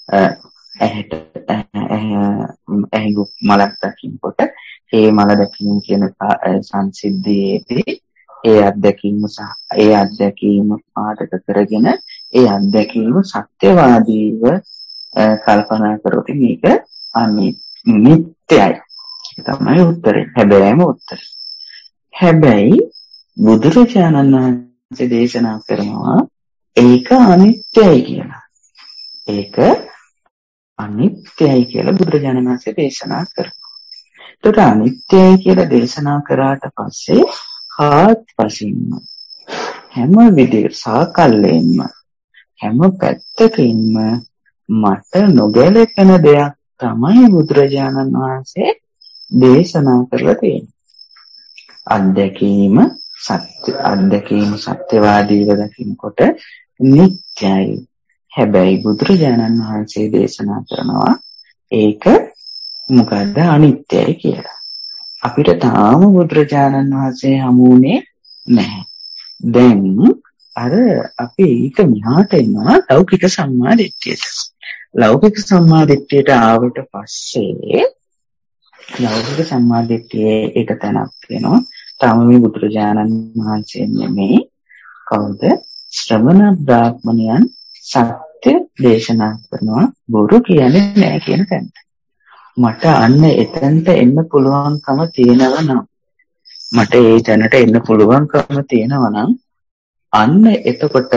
S2: ඇහැට ඇහි මලක් දකින්නකොට ඒ මල දැකීම කියන සංසිද්ධියේදී ඒ අත්දැකීම සහ ඒ අත්දැකීම පාදක කරගෙන ඒ අත්දැකීම සත්‍යවාදීව කල්පනා කරොත් මේක අනිත්‍යයි. තමයි උත්තරේ. හැබැයිම උත්තරේ. හැබැයි බුදුරජාණන් වහන්සේ දේශනා කරනවා ඒක අනිත්‍යයි කියලා. ඒක අනිත්‍යයි කියලා බුදුරජාණන් වහන්සේ දේශනා කරනවා. ඒකට අනිත්‍යයි කියලා දේශනා කරාට පස්සේ හාත්පසින්ම හැම විදිහට සාකල්යෙන්ම හැම පැත්තකින්ම මට නොගැලපෙන දෙයක් තමයි බුදුරජාණන් වහන්සේ දේශනා කරලා තියෙන්නේ. අත්දැකීම සත්‍ය අත්දැකීම සත්‍යවාදීව දකිනකොට නිත්‍යයි. හැබැයි බුදුරජාණන් වහන්සේ දේශනා කරනවා ඒක මොකද්ද අනිත්‍යයි කියලා. අපිට තාම බුදුරජාණන් වහන්සේ හමුුනේ නැහැ. දැන් අර අපි ඊට මෙහාට එනවා ලෞකික සම්මාදිට්ඨියට. ලෞකික සම්මාදිට්ඨියට ආවට පස්සේ ලෞකික සම්මාදිට්ඨියේ එක තැනක් වෙනවා. තාම මේ බුදුරජාණන් වහන්සේ නෙමේ කවුද? ශ්‍රමණ බ්‍රාහ්මණයන් සත්‍ය දේශනා කරනවා බොරු කියන්නේ නැහැ කියන තැනට. මට අන්න එතනට එන්න පුළුවන්කම තියෙනවා නම් මට ඒ තැනට එන්න පුළුවන්කම තියෙනවා නම් අන්න එතකොට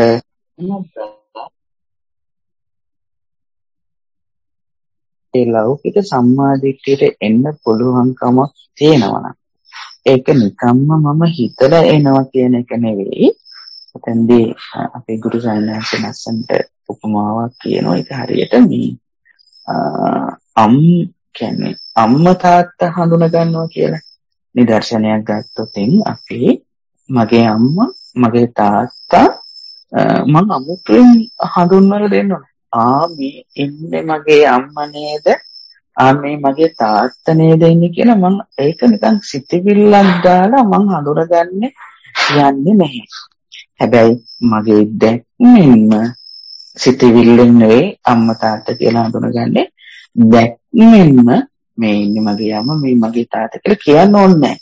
S2: ඒ ලෞකික සම්මාදිට්ඨියට එන්න පුළුවන්කම තියෙනවා නම් ඒක නිකම්ම මම හිතලා එනවා කියන එක නෙවෙයි. එතෙන්දී අපේ ගුරු සයන්හන්සේ ලස්සනට උපමාවක් කියනවා. ඒක හරියට මේ අම් කියන්නේ අම්මා තාත්තා හඳුනා ගන්නවා කියලා නිදර්ශනයක් ගත්තොත් අපි මගේ අම්මා මගේ තාත්තා මම අමුතුවෙන් හඳුන්වලා දෙන්නවා. ආ මේ ඉන්නේ මගේ අම්මා නේද? ආ මේ මගේ තාත්තා නේද ඉන්නේ කියලා මම ඒක නිකන් සිතිවිල්ලක් දාලා මම හඳුනගන්නේ යන්නේ නැහැ. හැබැයි මගේ දැක්මෙන්ම සිතිවිල්ලෙන් නෙවෙයි අම්මා තාත්තා කියලා හඳුනගන්නේ. දැක්මෙන්ම මේ ඉන්නේ මගේ අම්මා මේ මගේ තාත්තා කියලා කියන්න ඕනේ නැහැ.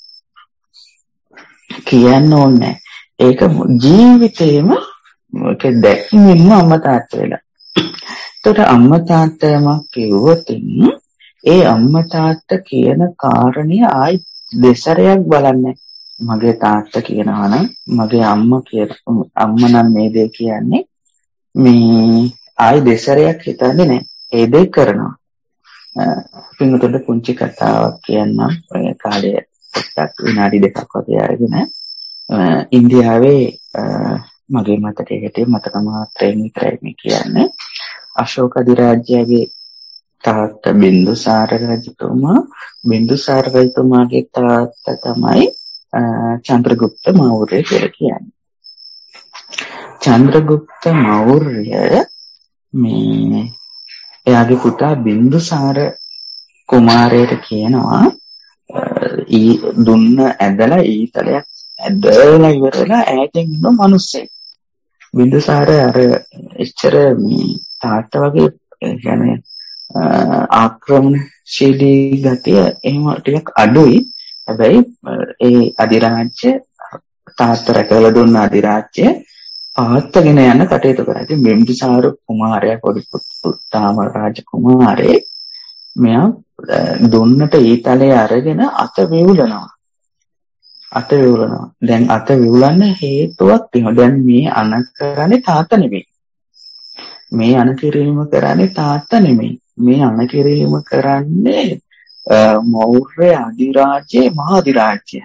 S2: කියන්න ඕනේ නැහැ. ඒක ජීවිතේම ඒක දැක්මෙන්ම අම්මා තාත්තා වෙලා. ඒකට අම්මා තාත්තම කිව්වොත් ඒ අම්මා තාත්තා කියන කාරණේ ආයි දෙසරයක් බලන්නේ. මගේ තාත්තා කියනවා නම් මගේ අම්මා කියන අම්මා නම් මේ දේ කියන්නේ මේ ආයි දෙසරයක් හිතන්නේ නැහැ. ඒ දේ කරනවා. පින්තුන්ට පුංචි කතාවක් කියන්නම්. ඔය කාලේ පොඩ්ඩක් විනාඩි දෙකක් වගේ අරගෙන ඉන්දියාවේ මගේ මතකයේ හිටිය මතක මාත්‍රයෙන් විතරයි මේ කියන්නේ. අශෝක අධිරාජ්‍යයේ තාත්තා බින්දුසාර රජතුමා බින්දුසාර රජතුමාගේ තාත්තා තමයි චන්ද්‍රගුප්ත මෞර්ය කියලා කියන්නේ. චන්ද්‍රගුප්ත මෞර්ය මේ එයාගේ පුතා බින්දුසාර කුමාරයට කියනවා ඊ දුන්න ඇදලා ඊතලයක් ඇදලා ඉවරලා ඈතින් ඉන්න මිනිස්සෙක්. බින්දුසාර අර එච්චර මේ තාත්තා වගේ කියන්නේ ආක්‍රමණශීලී ගතිය එහෙම ටිකක් අඩුයි. හැබැයි ඒ අධිරාජ්‍ය තාත්තා රැකලා දුන්න අධිරාජ්‍ය පවත්වාගෙන යන කටයුතු කරා. ඉතින් බිම්බිසාර කුමාරයා පොඩි පුතාම රාජ කුමාරේ මෙයා දුන්නට ඊතලයේ අරගෙන අත වේවුලනවා. අත වේවුලනවා. දැන් අත වේවුලන්න හේතුවක් තියෙනවා. දැන් මේ අන කරන්නේ තාත්තා නෙමෙයි. මේ අන කිරීම කරන්නේ තාත්තා නෙමෙයි. මේ අන කිරීම කරන්නේ මෞර්ය අධිරාජ්‍යයේ මහා අධිරාජ්‍ය.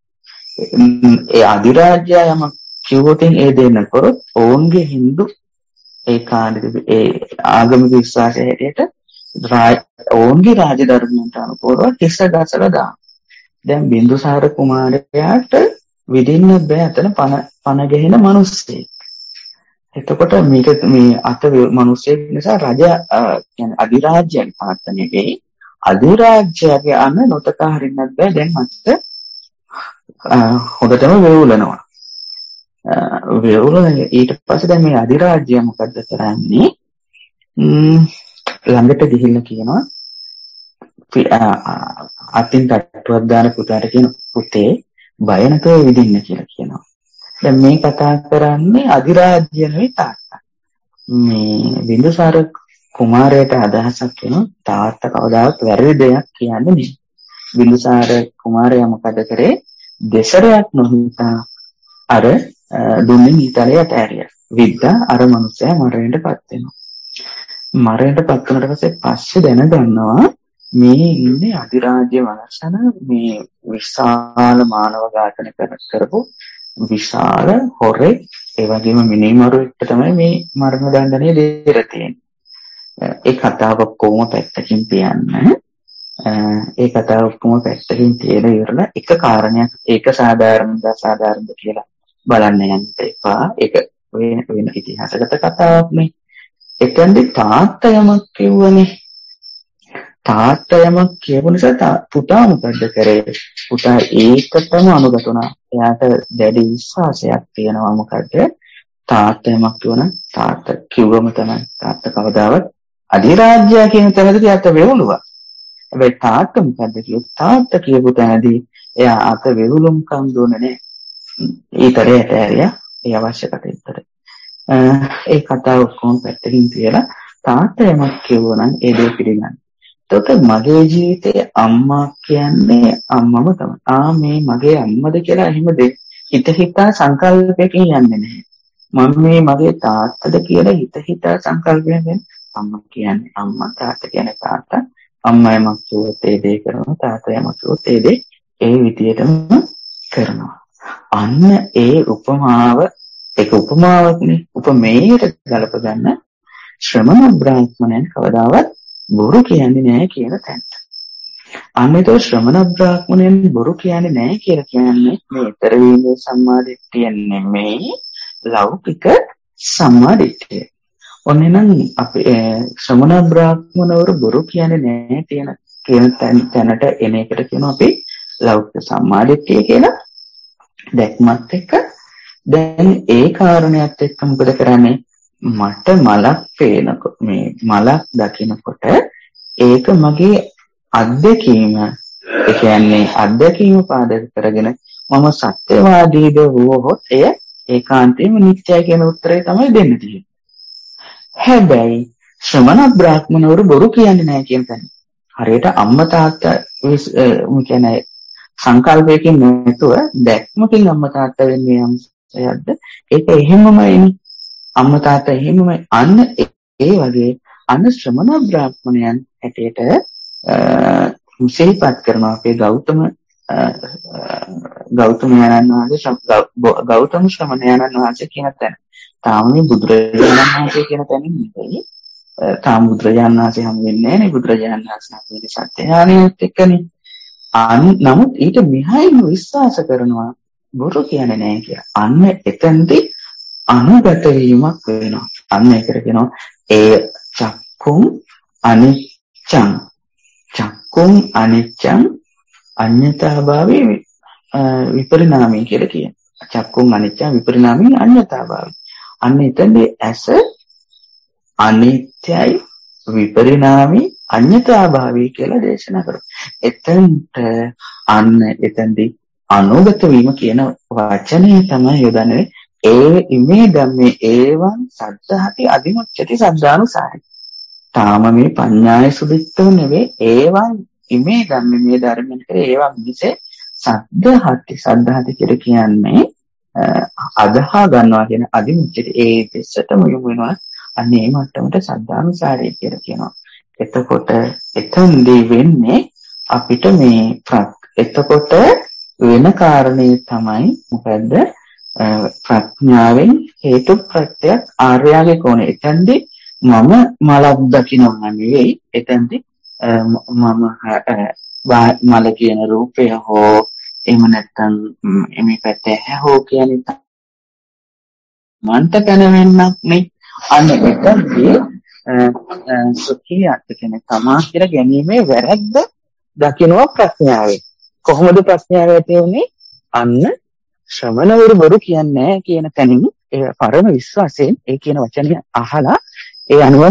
S2: ඒ අධිරාජ්‍යයම කිව්වොත් ඒ දෙන්න කරොත් ඔවුන්ගේ Hindu ඒ කාණ්ඩේ ඒ ආගමික විශ්වාසය හැටියට ඔවුන්ගේ රාජධර්මයට අනුකූලව කිස්ස ගසලා දාන. දැන් බින්දුසාර කුමාරයාට විදින්න බෑ අතන පන පන ගෙහෙන මිනිස්සෙක්. එතකොට මේක මේ අත මිනිස්සෙක් නිසා රජ කියන්නේ අධිරාජ්‍යයන් පාත්තනේගේ අධිරාජ්‍යයේ අන්න නොතකා හරින්නත් බෑ. දැන් මට හොඳටම වේවුලනවා. වේවුලන ඊට පස්සේ දැන් මේ අධිරාජ්‍යය මොකද්ද කරන්නේ? ළඟට ගිහිල්ලා කියනවා අතින් තට්ටුවක් දාන පුතාට කියන පුතේ බය නැතුව විදින්න කියලා කියනවා. දැන් මේ කතා කරන්නේ අධිරාජ්‍ය නෙවෙයි තාත්තා. මේ බින්දුසාර කුමාරයාට අදහසක් වෙනවා තාත්තා කවදාවත් වැරදි දෙයක් කියන්නේ නැහැ. බින්දුසාර කුමාරයා මොකද කරේ? දෙසරයක් නොහිතා අර දුන්නේ ඊතලයට ඇරියා. විද්දා අර මනුස්සයා මරණයටපත් වෙනවා. මරණයටපත් වුණාට පස්සේ පස්සේ දැනගන්නවා මේ ඉන්නේ අධිරාජ්‍ය වංශන මේ විශාල මානව ඝාතන කරපු විශාල හොරේ ඒ වගේම මිනිමරුවෙක්ට තමයි මේ මරණ දඬුවම දෙලා තියෙන්නේ. ඒ කතාව කොහොම පැත්තකින් තියන්න ඒ කතාව කොහොම පැත්තකින් තියලා ඉවරලා එක කාරණයක් ඒක සාධාරණද අසාධාරණද කියලා බලන්න යන්න එපා. ඒක වෙන වෙන ඉතිහාසගත කතාවක් නේ. එතෙන්දී තාත්තා යමක් කිව්වනේ. තාත්තා යමක් කියපු නිසා පුතා මොකද කරේ? පුතා ඒකටම අනුගත වුණා. එයාට දැඩි විශ්වාසයක් තියෙනවා මොකද? තාත්තා යමක් කියවන තාත්තා කිව්වම තමයි තාත්තා කවදාවත් අධිරාජ්‍ය කියන තැනදී තාත්තා වෙවුලුවා. හැබැයි තාත්තා මොකද කිව්වේ? තාත්තා කියපු තැනදී එයා අත වෙවුලුම්කම් දුන්නේ නැහැ. ඊතරයට ඇරියා ඒ අවශ්‍ය කටයුත්තට. ඒ කතාව ඔක්කොම පැත්තකින් තියලා තාත්තා යමක් කිව්වනම් ඒ දේ පිළිගන්න. එතකොට මගේ ජීවිතේ අම්මා කියන්නේ අම්මම තමයි. ආ මේ මගේ අම්මද කියලා එහෙම හිත හිතා සංකල්පයකින් යන්නේ නැහැ. මම මේ මගේ තාත්තද කියලා හිත හිතා සංකල්පයෙන් අම්මා කියන්නේ අම්මා, තාත්තා කියන්නේ තාත්තා. අම්මා යමක් කිව්වොත් ඒ දේ කරනවා, තාත්තා යමක් කිව්වොත් ඒ දේ ඒ විදියටම කරනවා. අන්න ඒ උපමාව ඒක උපමාවක්නේ. උපමේයට ගලප ගන්න ශ්‍රමණ බ්‍රාහ්මණයන් කවදාවත් බොරු කියන්නේ නැහැ කියන තැනට. අන්නේතෝ ශ්‍රමණ බ්‍රාහ්මණයන් බොරු කියන්නේ නැහැ කියලා කියන්නේ මේ ඊතර වීමේ සම්මාදිට්ඨිය නෙමෙයි ලෞකික සම්මාදිට්ඨිය. ඔන්නෙනම් අපි ශ්‍රමණ බ්‍රාහ්මණවරු බොරු කියන්නේ නැහැ කියන කියන තැනට එන එකට කියනවා අපි ලෞකික සම්මාදිට්ඨිය කියලා. දැක්මත් එක්ක දැන් ඒ කාරණයක් එක්ක මොකද කරන්නේ? මට මලක් පේනකොට මේ මලක් දකිනකොට ඒක මගේ අත්දැකීම ඒ කියන්නේ අත්දැකීම පාදක කරගෙන මම සත්‍යවාදීද වුවහොත් එය ඒකාන්තයෙන්ම නිත්‍යයි කියන උත්තරය තමයි දෙන්න තියෙන්නේ. හැබැයි ශ්‍රමණ බ්‍රාහ්මණවරු බොරු කියන්නේ නැහැ කියන තැන. හරියට අම්මා තාත්තා කියන්නේ සංකල්පයකින් නැතුව දැක්මකින් අම්මා තාත්තා වෙන්නේ යම්සයක්ද ඒක එහෙමමයි. අම්මා තාත්තා එහෙමම අන්න ඒ වගේ අන්න ශ්‍රමණ බ්‍රාහ්මණයන් හැටියට විශේෂපත් කරනවා අපේ ගෞතම ගෞතම යනන් වහන්සේ ගෞතම ශ්‍රමණයන් වහන්සේ කියන තැන. තාම මේ බුදුරජාණන් වහන්සේ කියන තැනින් නෙවෙයි. තාම බුදුරජාණන් වහන්සේ හම් වෙන්නේ නැහැ නේ. බුදුරජාණන් වහන්සේ අපේ සත්‍ය ඥානයත් එක්කනේ. අන් නමුත් ඊට මෙහායින් විශ්වාස කරනවා බොරු කියන්නේ නැහැ කියලා. අන්න එතෙන්දී අනුගත වීමක් වෙනවා. අන්න ඒකට කියනවා ඒ චක්කුම් අනිච්චං. චක්කුම් අනිච්චං අඤ්ඤතාභාවේ විපරිණාමී කියලා කියනවා. චක්කුම් අනිච්චං විපරිණාමී අඤ්ඤතාභාවේ. අන්න එතෙන්දී ඇස අනිත්‍යයි විපරිණාමී අඤ්ඤතාභාවී කියලා දේශනා කරනවා. එතෙන්ට අන්න එතෙන්දී අනුගත වීම කියන වචනේ තමයි යොදන්නේ. ඒ ඉමේ ධම්මේ ඒවං සද්ධාති අදිමුච්ඡති සද්ධානුසාරි. තාම මේ පඤ්ඤාය සුදිත්තෝ නෙවේ ඒවං ඉමේ ධම්මේ මේ ධර්මෙන් කරේ ඒවං මිසේ සද්ධාති සද්ධාති කියලා කියන්නේ අදහා ගන්නවා කියන අදිමුච්ඡති ඒ දෙසටම යොමු වෙනවා. අන්න ඒ මට්ටමට සද්ධානුසාරි කියලා කියනවා. එතකොට එතෙන්දී වෙන්නේ අපිට මේ එතකොට වෙන කාරණේ තමයි මොකද්ද? ප්‍රඥාවෙන් හේතු ප්‍රත්‍යක් ආර්යගේ කෝණය. එතෙන්දී මම මලක් දකින්නවා නෙවෙයි. එතෙන්දී මම මල කියන රූපය හෝ එහෙම නැත්නම් එමේ පැත්තේ හෝ කියන්නේ මන්ට කනවෙන්නක් නේ. අන්න එතෙන්දී සුඛියත් කියන්නේ තමා කියලා ගැනීමේ වැරද්ද දකින්නවා ප්‍රඥාවෙන්. කොහොමද ප්‍රඥාව ඇති වෙන්නේ? අන්න ශ්‍රමණවරු බොරු කියන්නේ නැහැ කියන තැනින් ඒ පරම විශ්වාසයෙන් ඒ කියන වචනය අහලා ඒ අනුවම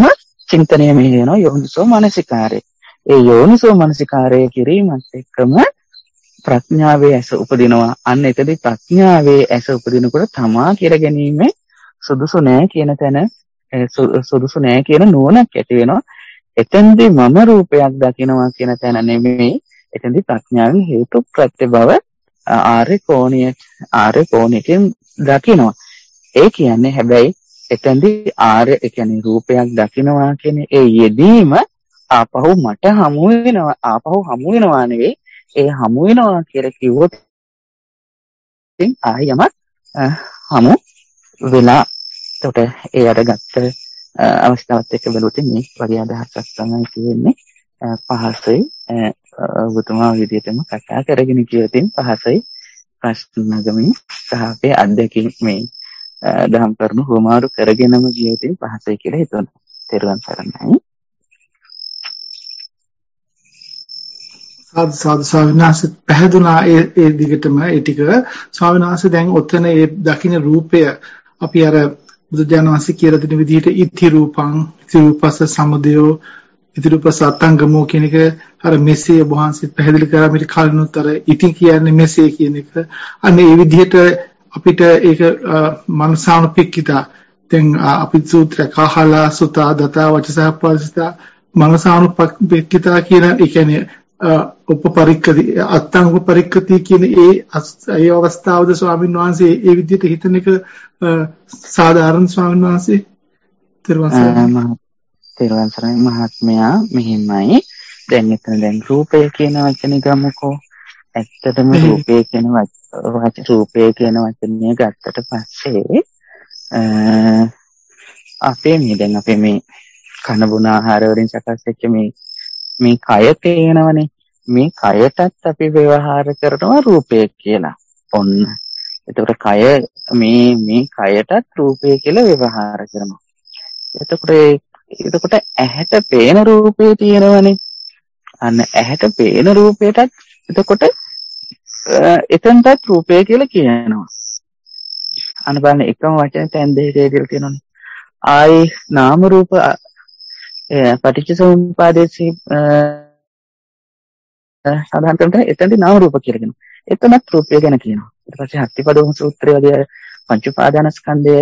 S2: චින්තනය මෙහි වෙනවා යෝනිසෝ මනසිකාරය. ඒ යෝනිසෝ මනසිකාරය කිරීමත් එක්කම ප්‍රඥාවේ ඇස උපදිනවා. අන්න එතෙදි ප්‍රඥාවේ ඇස උපදිනකොට තමා කියලා ගැනීම සුදුසු නෑ කියන තැන සුදුසු නෑ කියන නුවණක් ඇති වෙනවා. එතෙන්දී මම රූපයක් දකිනවා කියන තැන නෙමෙයි. එතෙන්දී ප්‍රඥාවෙන් හේතු ප්‍රත්‍ය බව ආර්ය කෝණිය ආර්ය කෝණිකෙන් දකිනවා. ඒ කියන්නේ හැබැයි එතෙන්දී ආර්ය ඒ කියන්නේ රූපයක් දකිනවා කියන්නේ ඒ යෙදීම ආපහු මට හමු වෙනවා ආපහු හමු වෙනවා නෙවෙයි. ඒ හමු වෙනවා කියලා කිව්වොත් ඉතින් ආයම හමු වෙලා එතකොට ඒ අරගත්ත අවස්ථාවත් එක්ක බලුවොත් මේ වගේ අදහසක් තමයි තියෙන්නේ. පහසයි ඔබතුමා විදිහටම කතා කරගෙන කියතින් පහසයි ප්‍රශ්න නගමින් සහ අපේ අත්දැකීම් මේ දහම් කරුණු හුවමාරු කරගෙනම කියතින් පහසයි කියලා හිතනවා. තෙරුවන් සරණයි.
S3: සාදු සාදු ස්වාමීන් වහන්සේ පැහැදුනා ඒ ඒ දිගටම ඒ ටික ස්වාමීන් වහන්සේ දැන් ඔතන ඒ දකින්න රූපය අපි අර බුදුජානක වහන්සේ කියලා දෙන විදිහට ඉති රූපං ඉති රූපස සමුදයෝ ඉති රූපස අතංගමෝ කියන එක අර මෙසේ වහන්සේ පැහැදිලි කරා මේක කලිනුත් අර ඉති කියන්නේ මෙසේ කියන එක අන්න ඒ විදිහට අපිට ඒක මනසානුපෙක්කිතා දැන් අපි සූත්‍ර කහලා සුතා දතා වචසා පරිසිතා මනසානුපෙක්කිතා කියන ඒ කියන්නේ උපපරික්කති අත්තං උපපරික්කති කියන ඒ ඒ අවස්ථාවද ස්වාමීන් වහන්සේ ඒ විදිහට හිතන එක සාධාරණ ස්වාමීන් වහන්සේ
S2: තෙරුවන් සරණයි මහත්මයා මෙහිමයි දැන් එතන දැන් රූපය කියන වචනේ ගමුකෝ ඇත්තටම රූපය කියන වචන රූපය කියන වචනේ ගත්තට පස්සේ අපේ මේ දැන් අපේ මේ කන බොන ආහාර වලින් සකස් වෙච්ච මේ මේ කය තේනවනේ මේ කයටත් අපි ව්‍යවහාර කරනවා රූපය කියලා. ඔන්න. එතකොට කය මේ මේ කයටත් රූපය කියලා ව්‍යවහාර කරනවා. එතකොට එතකොට ඇහැට පේන රූපේ තියෙනවනේ. අන්න ඇහැට පේන රූපයටත් එතකොට එතනටත් රූපය කියලා කියනවා. අන්න බලන්න එකම වචනේ තැන් දෙකේ කියලා කියනවනේ. ආයි නාම රූප පටිච්චසමුප්පාදයේ සාධාරණ කරන්නේ එතනදී නාම රූප කියලා කියනවා. එතනත් රූපය ගැන කියනවා. ඊට පස්සේ හත්තිපදෝම සූත්‍රය වගේ පංච උපාදානස්කන්ධය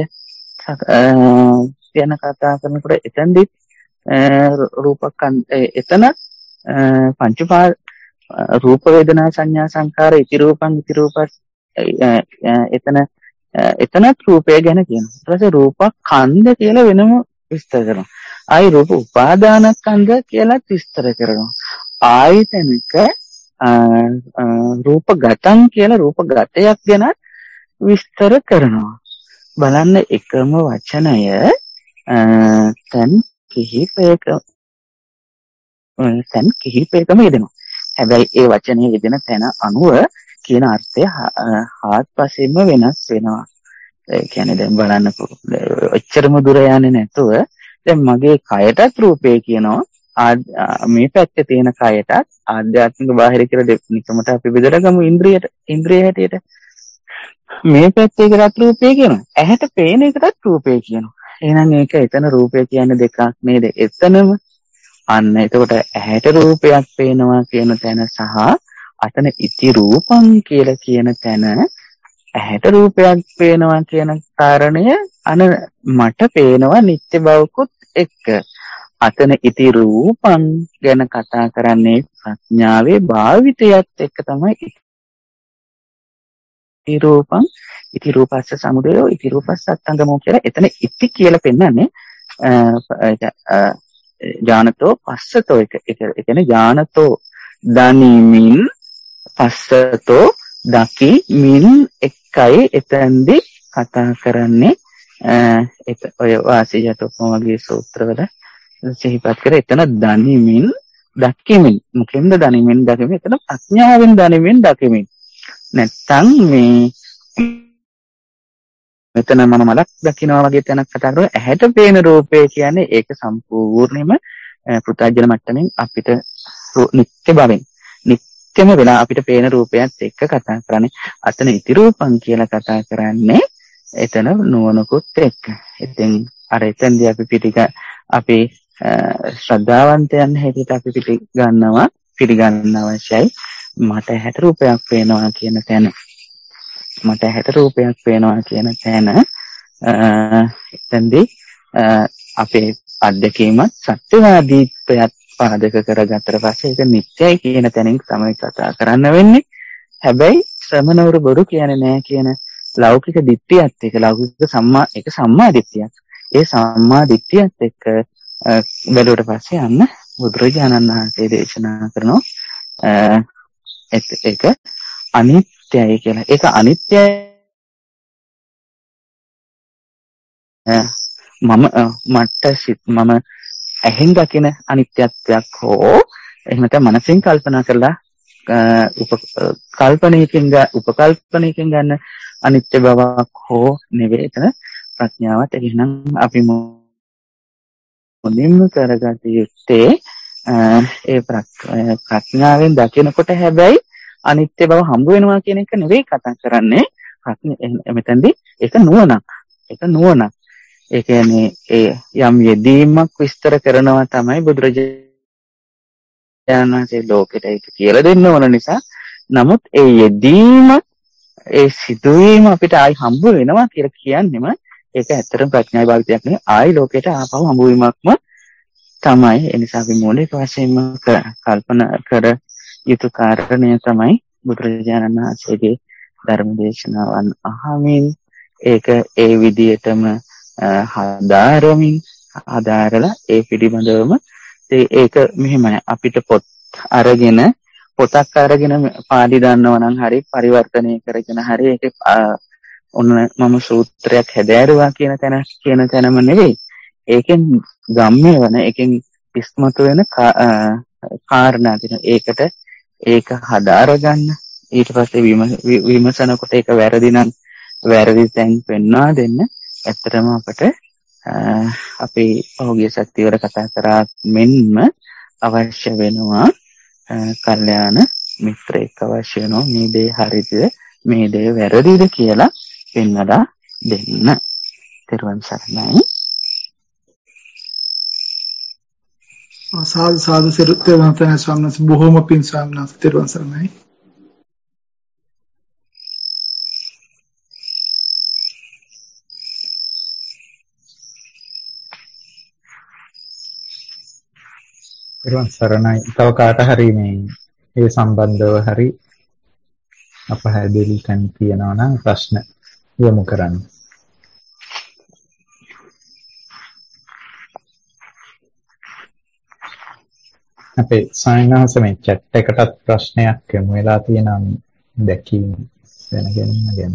S2: ගැන කතා කරනකොට එතනදී රූපකන් එතන පංච රූප වේදනා සංඥා සංකාර ඉති රූපං ඉති රූපස් එතන එතනත් රූපය ගැන කියනවා. ඊට පස්සේ රූපකන්ධ කියලා වෙනම විස්තර කරනවා. ආයි රූප උපාදානස්කන්ධ කියලා විස්තර කරනවා. ආයතනික රූප ගතං කියලා රූප ගතයක් ගැන විස්තර කරනවා. බලන්න එකම වචනය තන් කිහිපයක තන් කිහිපයකම යෙදෙනවා. හැබැයි ඒ වචනේ යෙදෙන තැන අනුව කියන අර්ථය හාත්පසින්ම වෙනස් වෙනවා. ඒ කියන්නේ දැන් බලන්නකො ඔච්චරම දුර යන්නේ නැතුව දැන් මගේ කයටත් රූපේ කියනවා මේ පැත්තේ තියෙන කයටත් ආධ්‍යාත්මික බාහිර කියලා දෙකකට අපි බෙදලා ගමු ඉන්ද්‍රියට ඉන්ද්‍රිය හැටියට මේ පැත්තේ එකටත් රූපේ කියනවා ඇහැට පේන එකටත් රූපේ කියනවා එහෙනම් ඒක එතන රූපය කියන්නේ දෙකක් නේද එතනම අන්න එතකොට ඇහැට රූපයක් පේනවා කියන තැන සහ අතන ඉති රූපං කියලා කියන තැන ඇහැට රූපයක් පේනවා කියන කාරණය අන මට පේනවා නිත්‍ය බවකුත් එක්ක අතන ඉති රූපං ගැන කතා කරන්නේ ප්‍රඥාවේ භාවිතයත් එක්ක තමයි ඉති රූපං ඉති රූපස්ස සමුදයෝ ඉති රූපස්ස අත්ංගමෝ කියලා එතන ඉති කියලා පෙන්නන්නේ ඥානතෝ පස්සතෝ එක ඒ කියන්නේ ඥානතෝ දනිමින් පස්සතෝ දකිමින් එකයි එතෙන්දී කතා කරන්නේ ඔය වාසියතෝපම වගේ සූත්‍රවල සිහිපත් කර එතන දනිමින් දකිමින් මොකෙන්ද දනිමින් දකිමින් එතන ප්‍රඥාවෙන් දනිමින් දකිමින් නැත්තම් මේ මෙතන මම මලක් දකින්නවා වගේ තැනක් කතා කරලා ඇහැට පේන රූපය කියන්නේ ඒක සම්පූර්ණයෙන්ම පෘථග්ජන මට්ටමින් අපිට නිත්‍ය භවෙන් නිත්‍යම වෙලා අපිට පේන රූපයත් එක්ක කතා කරන්නේ අතන ඉති රූපං කියලා කතා කරන්නේ එතන නුවණකුත් එක්ක. ඉතින් අර එතෙන්දී අපි පිටික අපි ශ්‍රද්ධාවන්තයන් හැටියට අපි පිළිගන්නවා පිළිගන්න අවශ්‍යයි. මට හැට රූපයක් පේනවා කියන තැන මට හැට රූපයක් පේනවා කියන තැන එතෙන්දී අපේ අත්දැකීමත් සත්‍යවාදීත්වයට පාදක කරගත්තට පස්සේ ඒක නිත්‍යයි කියන තැනින් තමයි කතා කරන්න වෙන්නේ. හැබැයි ශ්‍රමණවරු බොරු කියන්නේ නැහැ කියන ලෞකික දිට්ඨියත් එක්ක ලෞකික සම්මා ඒක සම්මා දිට්ඨියක්. ඒ සම්මා දිට්ඨියත් එක්ක බැලුවට පස්සේ අන්න බුදුරජාණන් වහන්සේ දේශනා කරනවා ඒක අනිත්‍යයි කියලා. ඒක අනිත්‍යයි මම මට මම ඇහෙන් දකින අනිත්‍යත්වයක් හෝ එහෙම නැත්නම් මනසින් කල්පනා කරලා උප කල්පනයකින් උපකල්පනයකින් ගන්න අනිත්‍ය බවක් හෝ නෙවෙයි. එතන ප්‍රඥාවත් එහෙනම් අපි මුලින්ම කරගත යුත්තේ ඒ ප්‍රඥාවෙන් දකිනකොට හැබැයි අනිත්‍ය බව හම්බ වෙනවා කියන එක නෙවෙයි කතා කරන්නේ. මෙතනදී ඒක නුවණක්. ඒක නුවණක්. ඒ කියන්නේ ඒ යම් යෙදීමක් විස්තර කරනවා තමයි බුදුරජාණන් වහන්සේ ලෝකෙට ඒක කියලා දෙන්න ඕන නිසා. නමුත් ඒ යෙදීම ඒ සිදුවීම අපිට ආයි හම්බ වෙනවා කියලා කියන්නේම ඒක ඇත්තටම ප්‍රඥාවේ භාවිතයක් නෙවෙයි. ආයි ලෝකෙට ආපහු හම්බ වීමක්ම තමයි. ඒ නිසා අපි මූලික වශයෙන්ම කල්පනා කර යුතු කාරණය තමයි බුදුරජාණන් වහන්සේගේ ධර්ම දේශනාවන් අහමින් ඒක ඒ විදිහටම හදාරමින් හදාරලා ඒ පිළිබඳවම ඒක මෙහෙමයි. අපිට පොත් අරගෙන පොතක් අරගෙන පාඩි දන්නව නම් හරි පරිවර්තනය කරගෙන හරි ඒක ඔන්න මම සූත්‍රයක් හැදෑරුවා කියන තැන කියන තැනම නෙවෙයි. ඒකෙන් ගම්ම්‍ය වෙන එකෙන් ඉස්මතු වෙන කාරණා දින ඒකට ඒක හදාර ගන්න ඊට පස්සේ විමසනකොට ඒක වැරදි නම් වැරදි තැන් පෙන්වා දෙන්න. ඇත්තටම අපට අපේ පහුගිය සතියවල කතා කරා මෙන්ම අවශ්‍ය වෙනවා කල්යාණ මිත්‍රයෙක් අවශ්‍ය වෙනවා මේ දේ හරිද මේ දේ වැරදිද කියලා පෙන්වලා දෙන්න. ත්වන් සරණයි.
S3: සාදු සාදු සිරුත්තේ වන්තන ස්වාමීන් වහන්සේ බොහොම පිං ස්වාමීන් වහන්සේ ත්වන් සරණයි.
S1: ත්වන් සරණයි. තව කාට හරි මේ ඒ සම්බන්ධව හරි අපහැදිලි තැන් තියෙනවා නම් ප්‍රශ්න යොමු කරන්න. අපේ සායනහස මේ chat එකටත් ප්‍රශ්නයක් යොමු වෙලා තියෙනවා දැකීම දැනගැනීම ගැන.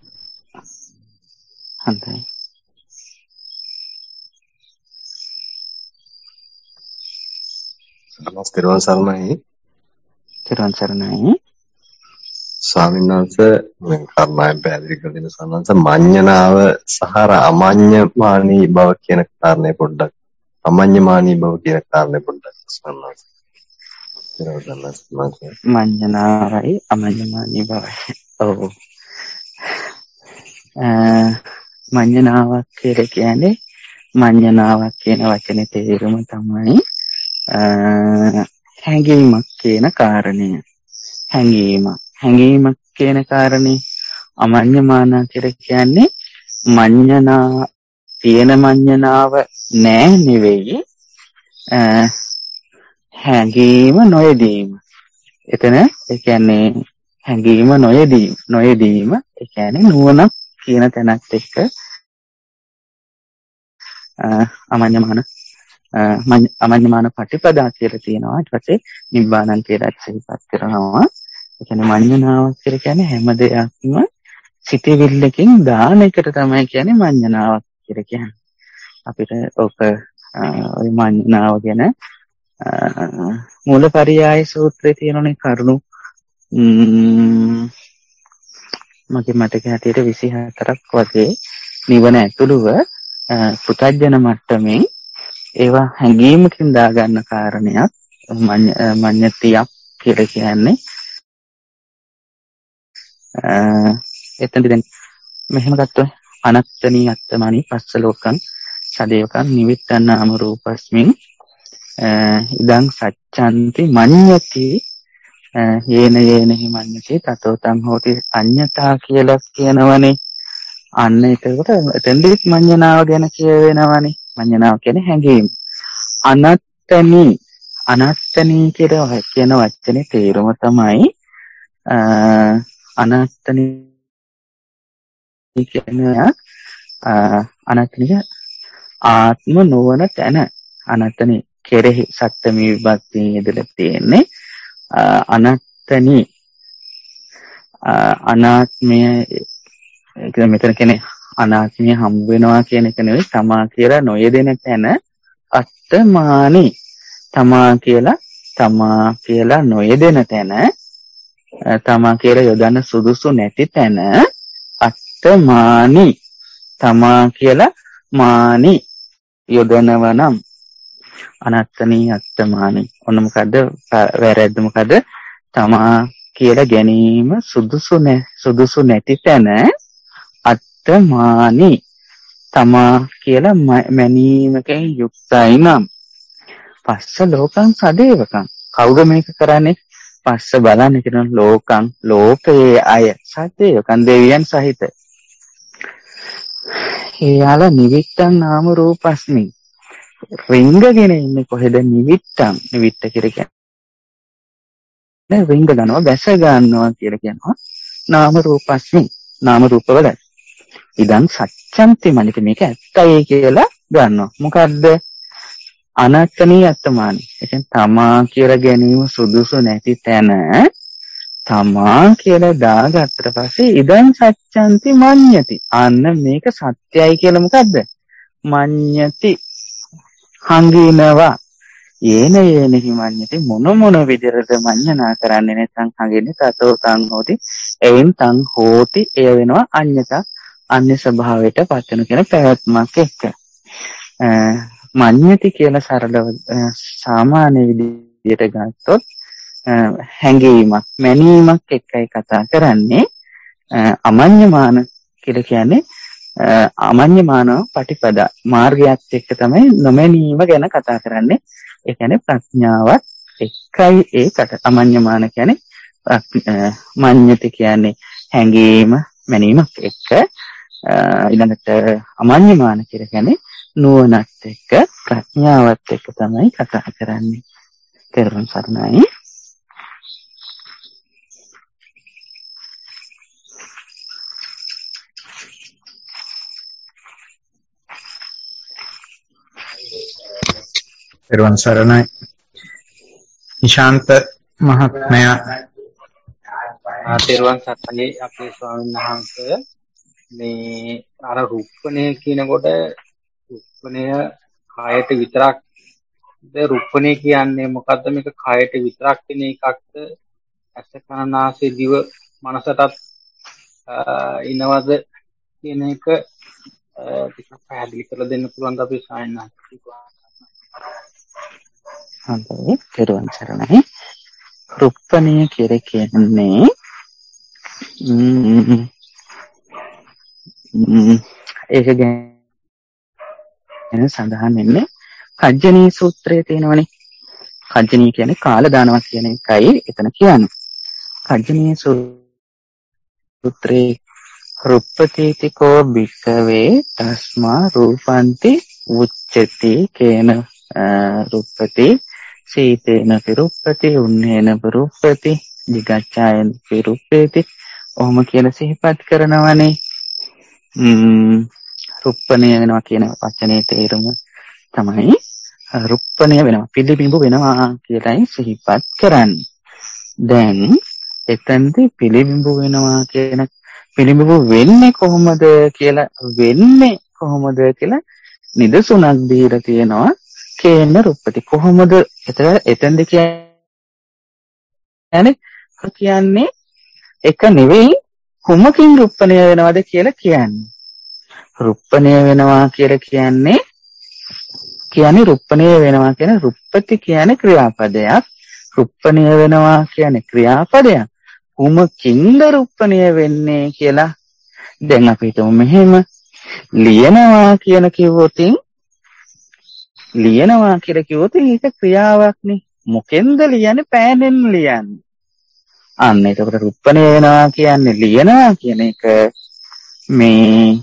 S2: හොඳයි.
S4: ත්වන් සරණයි.
S2: ත්වන් සරණයි.
S4: ස්වාමීන් වහන්සේ මම කර්මයෙන් පැහැදිලි කර දෙන්න ස්වාමීන් වහන්සේ මඤ්ඤණාව සහ අමඤ්ඤමානී බව කියන කාරණේ පොඩ්ඩක් අමඤ්ඤමානී බව කියන කාරණේ පොඩ්ඩක් ස්වාමීන් වහන්සේ
S2: මඤ්ඤණාවයි අමඤ්ඤමානී බවයි. ඔව්. මඤ්ඤණාවක් කියලා කියන්නේ මඤ්ඤණාවක් කියන වචනේ තේරුම තමයි හැඟීමක් කියන කාරණය. හැඟීමක් හැඟීමක් කියන කාරණේ අමඤ්ඤමාන කියලා කියන්නේ මඤ්ඤණා තියෙන මඤ්ඤණාව නෑ නෙවෙයි හැඟීම නොයදීම. එතන ඒ කියන්නේ හැඟීම නොයදීම නොයදීම ඒ කියන්නේ නුවණක් කියන තැනත් එක්ක අමඤ්ඤමාන අමඤ්ඤමාන පටිපදා කියලා තියෙනවා. ඊට පස්සේ නිබ්බානං කියලා සිහිපත් කරනවා. ඒ කියන්නේ මඤ්ඤණාවක් කියලා කියන්නේ හැම දෙයක්ම සිතවිල්ලකින් දාන එකට තමයි කියන්නේ මඤ්ඤණාවක් කියලා කියන්නේ. අපිට ඔක ওই මඤ්ඤණාව ගැන මූලපරියාය සූත්‍රයේ තියෙනනේ කරුණු මගේ මතක හැටියට විසි හතරක් වගේ නිවන ඇතුළුව පුතඥ මට්ටමේ ඒවා හැඟීමකින් දාගන්න කාරණයක් මඤ්ඤතියක් කියලා කියන්නේ. එතනදී දැන් මෙහෙම ගත්තොත් අනත්තනී අත්තමනි පස්ස ලෝකං සදේවකං නිවිත්තං නාම රූපස්මින් ඉදං සච්ඡන්ති මඤ්ඤති යේන යේන හි මඤ්ඤති තතෝ තං හෝති අඤ්ඤතා කියලා කියනවනේ. අන්න ඒකට එතෙන්දිත් මඤ්ඤණාව ගැන කියවෙනවනේ. මඤ්ඤණාව කියන්නේ හැඟීම. අනත්තනි අනත්තනි කියලා කියන වචනේ තේරුම තමයි අනත්තනි කියන්නේ අනත්තනික ආත්ම නොවන තැන. අනත්තනි කෙරෙහි සත්‍යමි විභක්තිය ඉදලා තියෙන්නේ. අනත්තනි අනාත්මය කියන මෙතන කියන්නේ අනාත්මය හම් වෙනවා කියන එක නෙවෙයි. තමා කියලා නොයෙදෙන තැන අත්තමානි. තමා කියලා තමා කියලා නොයෙදෙන තැන, තමා කියලා යොදන්න සුදුසු නැති තැන අත්තමානි. තමා කියලා මානි යොදනවා නම් අනත්තනී අත්තමානි. ඔන්න මොකද්ද වැරද්ද? මොකද්ද? තමා කියලා ගැනීම සුදුසු නැ සුදුසු නැති තැන අත්තමානි. තමා කියලා මැනීමකින් යුක්තයි නම් පස්ස ලෝකං සදේවකං. කවුද මේක කරන්නේ? පස්ස බලන්න කියන ලෝකං ලෝකයේ අය සදේවකං දෙවියන් සහිත. එයාලා නිවිත්තං නාම රූපස්මි. රිංගගෙන ඉන්නේ කොහෙද? නිවිත්තං. නිවිත්ත කියලා කියන්නේ රිංග ගන්නවා, බැස ගන්නවා කියලා කියනවා. නාම රූපස්මි. නාම රූපවල ඉදං සච්ඡන්ති මනිත. මේක ඇත්තයි කියලා ගන්නවා. මොකද්ද? අනත්තනී අත්තමානි. ඒ කියන්නේ තමා කියලා ගැනීම සුදුසු නැති තැන තමා කියලා දාගත්තට පස්සේ ඉදං සච්ඡන්ති මඤ්ඤති. අන්න මේක සත්‍යයි කියලා මොකද්ද? මඤ්ඤති. හංගිනවා. යේන යේන හි මඤ්ඤති. මොන මොන විදිහට මඤ්ඤණා කරන්නේ නැත්නම් හංගෙන්නේ තතෝ තං හෝති. එයින් තං හෝති. එය වෙනවා අඤ්ඤතා. අන්‍ය ස්වභාවයට පත් වෙන කියන පැවැත්මක් එක්ක. මඤ්ඤති කියලා සරලව සාමාන්‍ය විදිහට ගත්තොත් හැඟීමක්, මැනීමක් එක්කයි කතා කරන්නේ. අමඤ්ඤමාන කියලා කියන්නේ අමඤ්ඤමාන පටිපදා මාර්ගයත් එක්ක තමයි නොමැනීම ගැන කතා කරන්නේ. ඒ කියන්නේ ප්‍රඥාවත් එක්කයි ඒකට. අමඤ්ඤමාන කියන්නේ මඤ්ඤති කියන්නේ හැඟීම, මැනීමක් එක්ක. ඊළඟට අමඤ්ඤමාන කියලා කියන්නේ නුවණත් එක්ක, ප්‍රඥාවත් එක්ක තමයි කතා කරන්නේ. තේරුම් ගන්නයි.
S1: පෙරවන් සරණයි. නිශාන්ත මහත්මයා.
S5: තෙරුවන් සරණයි අපේ ස්වාමීන් වහන්සේ. මේ අර රුප්පණය කියනකොට රුප්පණය කායට විතරක් ද රුප්පණය කියන්නේ මොකද්ද? මේක කායට විතරක් වෙන එකක්ද? ඇස කන නාසය දිව මනසටත් ඉනවද කියන එක ටිකක් පැහැදිලි කරලා දෙන්න පුළුවන්ද අපේ ස්වාමීන් වහන්සේ?
S2: හොඳයි. තෙරුවන් සරණයි. රුප්පණය කියලා කියන්නේ ඒක ගැන සඳහන් වෙන්නේ කජ්ජනී සූත්‍රයේ තියෙනවනේ. කජ්ජනී කියන්නේ කාල දානවා කියන එකයි එතන කියන්නේ. කජ්ජනී සූත්‍රයේ රුප්පතීතිකෝ භික්ඛවේ තස්මා රූපන්ති උච්චති කේන රුප්පති සීතේන පිරුප්පති උන්නේන පිරුප්පති දිගච්ඡායන පිරුප්පති. ඔහොම කියලා සිහිපත් කරනවනේ. ම්ම් රුප්පණය වෙනවා කියන වචනේ තේරුම තමයි රුප්පණය වෙනවා, පිළිබිඹු වෙනවා කියලායි සිහිපත් කරන්නේ. දැන් එතෙන්දී පිළිබිඹු වෙනවා කියන පිළිබිඹු වෙන්නේ කොහොමද කියලා වෙන්නේ කොහොමද කියලා නිදසුණක් දීලා තියෙනවා. කේන රුප්පති කොහොමද එතෙන්ද කියන්නේ කියන්නේ එක නෙවෙයි කුමකින් රුප්පණය වෙනවද කියලා කියන්නේ. රුප්පණය වෙනවා කියලා කියන්නේ කියන්නේ රුප්පණය වෙනවා කියන රුප්පති කියන්නේ ක්‍රියාපදයක්. රුප්පණය වෙනවා කියන්නේ ක්‍රියාපදයක්. කුමකින්ද රුප්පණය වෙන්නේ කියලා දැන් අපි හිතමු මෙහෙම ලියනවා කියන කිව්වොතින්
S6: ලියනවා කියලා කිව්වොත් ඒක ක්‍රියාවක්නේ. මොකෙන්ද ලියන්නේ? පෑනෙන් ලියන්නේ. අන්න එතකොට රුප්පණය වෙනවා කියන්නේ ලියනවා කියන එක මේ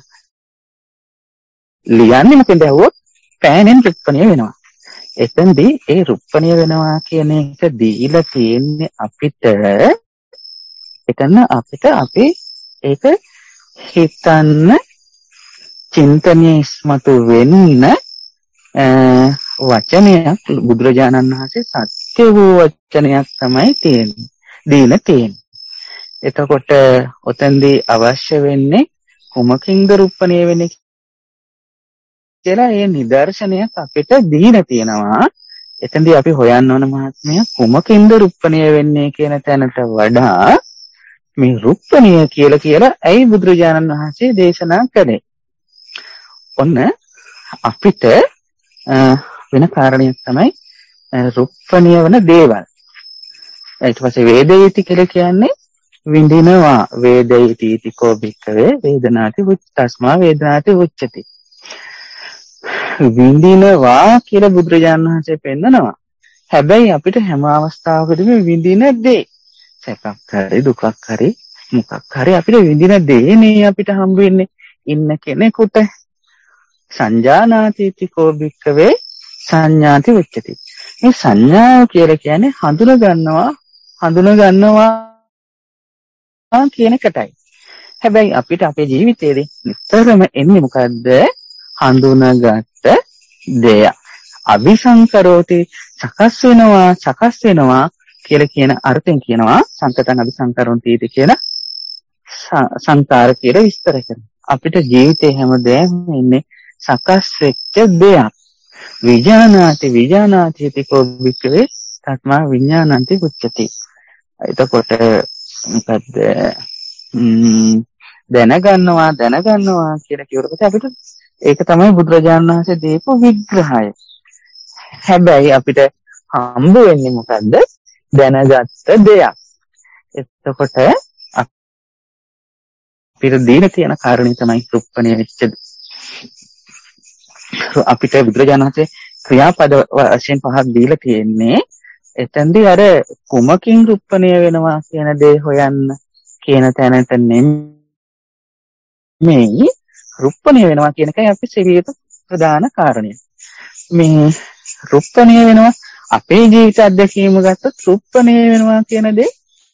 S6: ලියන්නේ මොකෙන්ද ඇහුවොත් පෑනෙන් රුප්පණය වෙනවා. එතෙන්දී ඒ රුප්පණය වෙනවා කියන එක දීලා තියෙන්නේ අපිට එතන අපිට අපි ඒක හිතන්න චින්තනයේ ඉස්මතු වෙන්න වචනයක් බුදුරජාණන් වහන්සේ සත්‍ය වූ වචනයක් තමයි තියෙන්නේ. දීලා තියෙන්නේ. එතකොට ඔතෙන්දී අවශ්‍ය වෙන්නේ කුමකින්ද රුප්පණය වෙන්නේ කියලා ඒ නිදර්ශනයක් අපිට දීලා තියෙනවා. එතෙන්දී අපි හොයන්න ඕන මහත්මය කුමකින්ද රුප්පණය වෙන්නේ කියන තැනට වඩා මේ රුප්පණය කියලා කියලා ඇයි බුදුරජාණන් වහන්සේ දේශනා කළේ? ඔන්න අපිට වෙන කාරණයක් තමයි රුප්පණය වෙන දේවල්. ඊට පස්සේ වේදේති කියලා කියන්නේ විඳිනවා. වේදේති තිකෝ භික්ඛවේ වේදනාති උච්චස්මා වේදනාති උච්චති. විඳිනවා කියලා බුදුරජාණන් වහන්සේ පෙන්නනවා. හැබැයි අපිට හැම අවස්ථාවකදීම විඳින දේ සැපක් හරි දුකක් හරි මොකක් හරි අපිට විඳින දේනේ අපිට හම්බ වෙන්නේ. ඉන්න කෙනෙකුට සංජානාති තිකෝ භික්ඛවේ සංඥාති උච්චති. මේ සංඥාව කියලා කියන්නේ හඳුන ගන්නවා හඳුන ගන්නවා කියන එකටයි. හැබැයි අපිට අපේ ජීවිතේදී නිතරම එන්නේ මොකද්ද? හඳුනාගත්ත දෙය. අபிසංකරෝති සකස් වෙනවා සකස් වෙනවා කියලා කියන අර්ථයෙන් කියනවා සංකතං අபிසංකරොන්ති කියන සංකාර කියලා විස්තර කරනවා. අපිට ජීවිතේ හැමදේම ඉන්නේ සකස් වෙච්ච දෙයක්. විඥානාති විඥානාති තිකෝ වික්‍රේ තත්මා විඥානන්ති උච්චති. එතකොට මොකද්ද දැනගන්නවා දැනගන්නවා කියලා කියනකොට අපිට ඒක තමයි බුදුරජාණන් වහන්සේ දීපු විග්‍රහය. හැබැයි අපිට හම්බ වෙන්නේ මොකද්ද? දැනගත්ත දෙයක්. එතකොට අපිට දීලා තියෙන කාරණේ තමයි රුප්පණය වෙච්ච අපිට බුදුරජාණන් වහන්සේ ක්‍රියාපද වශයෙන් පහක් දීලා තියෙන්නේ. එතෙන්දී අර කුමකින් රුප්පණය වෙනවා කියන දේ හොයන්න කියන තැනට නෙමෙයි රුප්පණය වෙනවා කියන එකයි අපි සෙවිය යුතු ප්‍රධාන කාරණය. මේ රුප්පණය වෙනවා අපේ ජීවිත අත්දැකීම ගත්තොත් රුප්පණය වෙනවා කියන දේ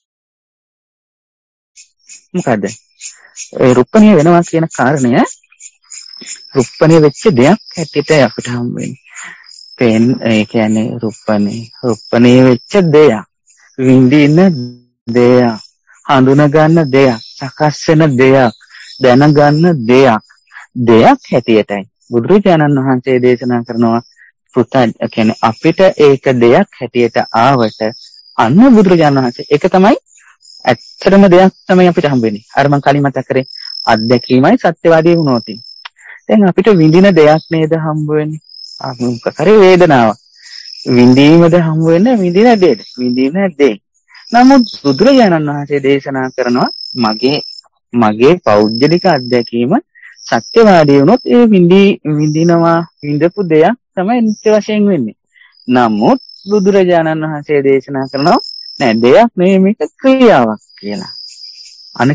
S6: මොකද්ද? ඒ රුප්පණය වෙනවා කියන කාරණය රුප්පණය වෙච්ච දෙයක් හැටියට අපිට හම් වෙන්නේ. පෙන් ඒ කියන්නේ රුප්පණය රුප්පණය වෙච්ච දෙයක්. විඳින දෙයක්. හඳුන ගන්න දෙයක්. සකස් වෙන දෙයක්. දැනගන්න දෙයක්. දෙයක් හැටියටයි බුදුරජාණන් වහන්සේ දේශනා කරනවා. පුතන් කියන්නේ අපිට ඒක දෙයක් හැටියට ආවට අන්න බුදුරජාණන් වහන්සේ ඒක තමයි ඇත්තම දෙයක් තමයි අපිට හම්බෙන්නේ. අර මම කලින් මතක් කරේ අත්දැකීමයි සත්‍යවාදී වුණොත්. දැන් අපිට විඳින දෙයක් නේද හම්බ වෙන්නේ. මොකක් හරි වේදනාවක්. විඳීමද හම්බ වෙන්නේ විඳින දෙයක්. විඳින දෙයක්. නමුත් බුදුරජාණන් වහන්සේ දේශනා කරනවා මගේ මගේ පෞද්ගලික අත්දැකීම සත්‍යවාදී වුණොත් ඒ විඳි විඳිනවා විඳපු දෙයක් තමයි නිත්‍ය වශයෙන් වෙන්නේ. නමුත් බුදුරජාණන් වහන්සේ දේශනා කරනවා නෑ දෙයක් නෙමෙයි මේක ක්‍රියාවක් කියලා. අනේ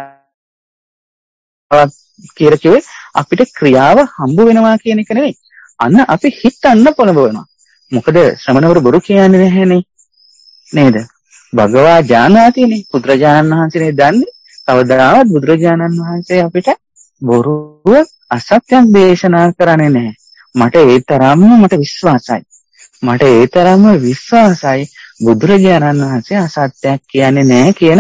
S6: ක්‍රියාවක් කියලා කිව්වේ අපිට ක්‍රියාව හම්බ වෙනවා කියන එක නෙමෙයි. අන්න අපි හිතන්න පොළඹවනවා. මොකද ශ්‍රමණවරු බොරු කියන්නේ නැහැනේ. නේද? භගවා ඥානාතිනේ. බුදුරජාණන් වහන්සේනේ දන්නේ. කවදාවත් බුදුරජාණන් වහන්සේ අපිට බොරුව අසත්‍යයක් දේශනා කරන්නේ නැහැ. මට ඒ තරම්ම මට විශ්වාසයි. මට ඒ තරම්ම විශ්වාසයි බුදුරජාණන් වහන්සේ අසත්‍යයක් කියන්නේ නැහැ කියන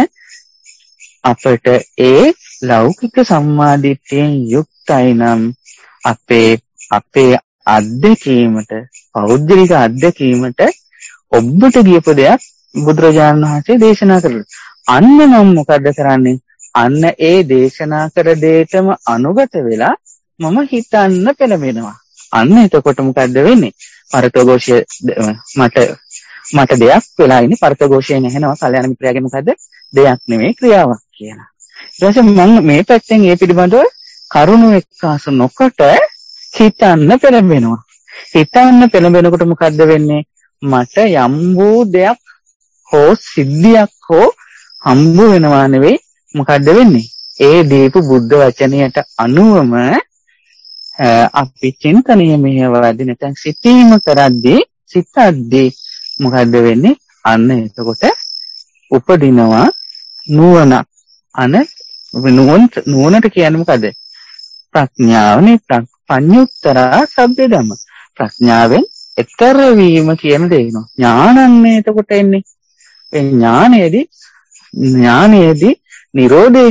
S6: අපට ඒ ලෞකික සම්මාදිට්ඨියෙන් යුක්තයි නම් අපේ අපේ අත්දැකීමට පෞද්ගලික අත්දැකීමට ඔබට ගියපු දෙයක් බුදුරජාණන් වහන්සේ දේශනා කළා. අන්න මම මොකද කරන්නේ? අන්න ඒ දේශනා කර දෙයටම අනුගත වෙලා මම හිතන්න පෙළඹෙනවා. අන්න එතකොට මොකද්ද වෙන්නේ? පරතෝഘോഷය මට මට දෙයක් වෙලා ඉන්නේ පරතෝഘോഷය නැහෙනවා. කල්‍යාණ මිත්‍රයාගේ මොකද්ද? දෙයක් නෙමෙයි ක්‍රියාවක් කියලා. ඊට පස්සේ මම මේ පැත්තෙන් ඒ පිළිබඳව කරුණු එක්කාසු නොකොට හිතන්න පෙළඹෙනවා. හිතන්න පෙළඹෙනකොට මොකද්ද වෙන්නේ? මට යම් වූ දෙයක් හෝ සිද්ධියක් හෝ හම්බ වෙනවා නෙවෙයි මොකද්ද වෙන්නේ? ඒ දීපු බුද්ධ වචනයට අනුවම අපි චින්තනීය මෙහෙවවදී නැත්නම් සිතීම කරද්දී සිතද්දී මොකද්ද වෙන්නේ? අන්න එතකොට උපදිනවා නුවණ. අන නුවණ නුවණට කියන්නේ මොකද? ප්‍රඥාවනේ. පඤ්ඤුත්තරා සබ්බේ ධම්ම. ප්‍රඥාවෙන් ඈතර වීම කියන දේ එනවා. ඥානන්නේ එතකොට එන්නේ. ඒ ඥානයේදී ඥානයේදී නිරෝධේ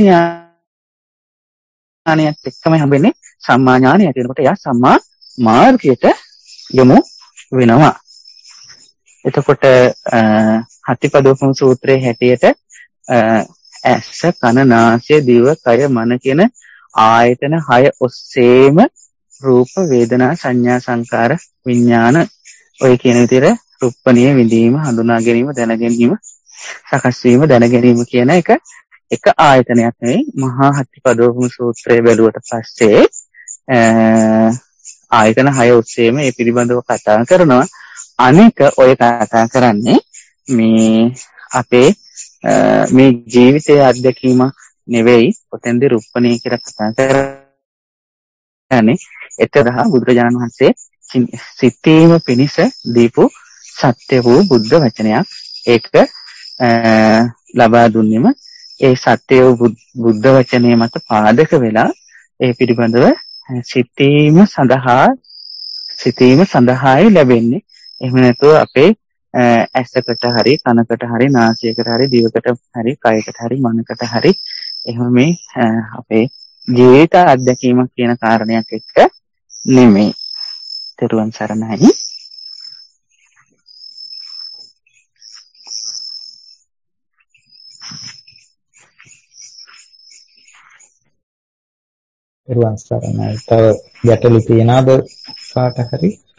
S6: ඥානයත් එක්කම හම්බෙන්නේ සම්මා ඥානය. එතකොට යා සම්මා මාර්ගයට යොමු වෙනවා. එතකොට හතිපදෝපම සූත්‍රයේ හැටියට ඇස කන නාසය දිව කය මන කියන ආයතන හය ඔස්සේම රූප වේදනා සංඥා සංකාර විඥාන ඔය කියන විදිහට රුප්පණිය විඳීම හඳුනා ගැනීම දැන ගැනීම සකස් වීම දැන ගැනීම කියන එක එක ආයතනයක් නෙවෙයි. මහා හතිපදෝපම සූත්‍රය බැලුවට පස්සේ ආයතන හය ඔස්සේම මේ පිළිබඳව කතා කරනවා. අනික ඔය කතා කරන්නේ මේ අපේ මේ ජීවිතයේ අත්දැකීම නෙවෙයි. ඔතෙන්දී රුප්පණී කියලා කතා කරන්නේ එතරම් බුදුරජාණන් වහන්සේ සිතීම පිණිස දීපු සත්‍ය වූ බුද්ධ වචනයක්. ඒක ලබා දුන්නෙම ඒ සත්‍ය වූ බුද්ධ වචනය මත පාදක වෙලා ඒ පිළිබඳව සිතීම සඳහා සිතීම සඳහායි ලැබෙන්නේ. එහෙම නැතුව අපේ ඇසකට හරි කනකට හරි නාසයකට හරි දිවකට හරි කයකට හරි මනකට හරි එහෙම මේ අපේ ජීවිත අත්දැකීමක් කියන කාරණයක් එක්ක නෙමෙයි. තෙරුවන් සරණයි.
S1: තෙරුවන් සරණයි. තව ගැටලු තියනවද කාට හරි?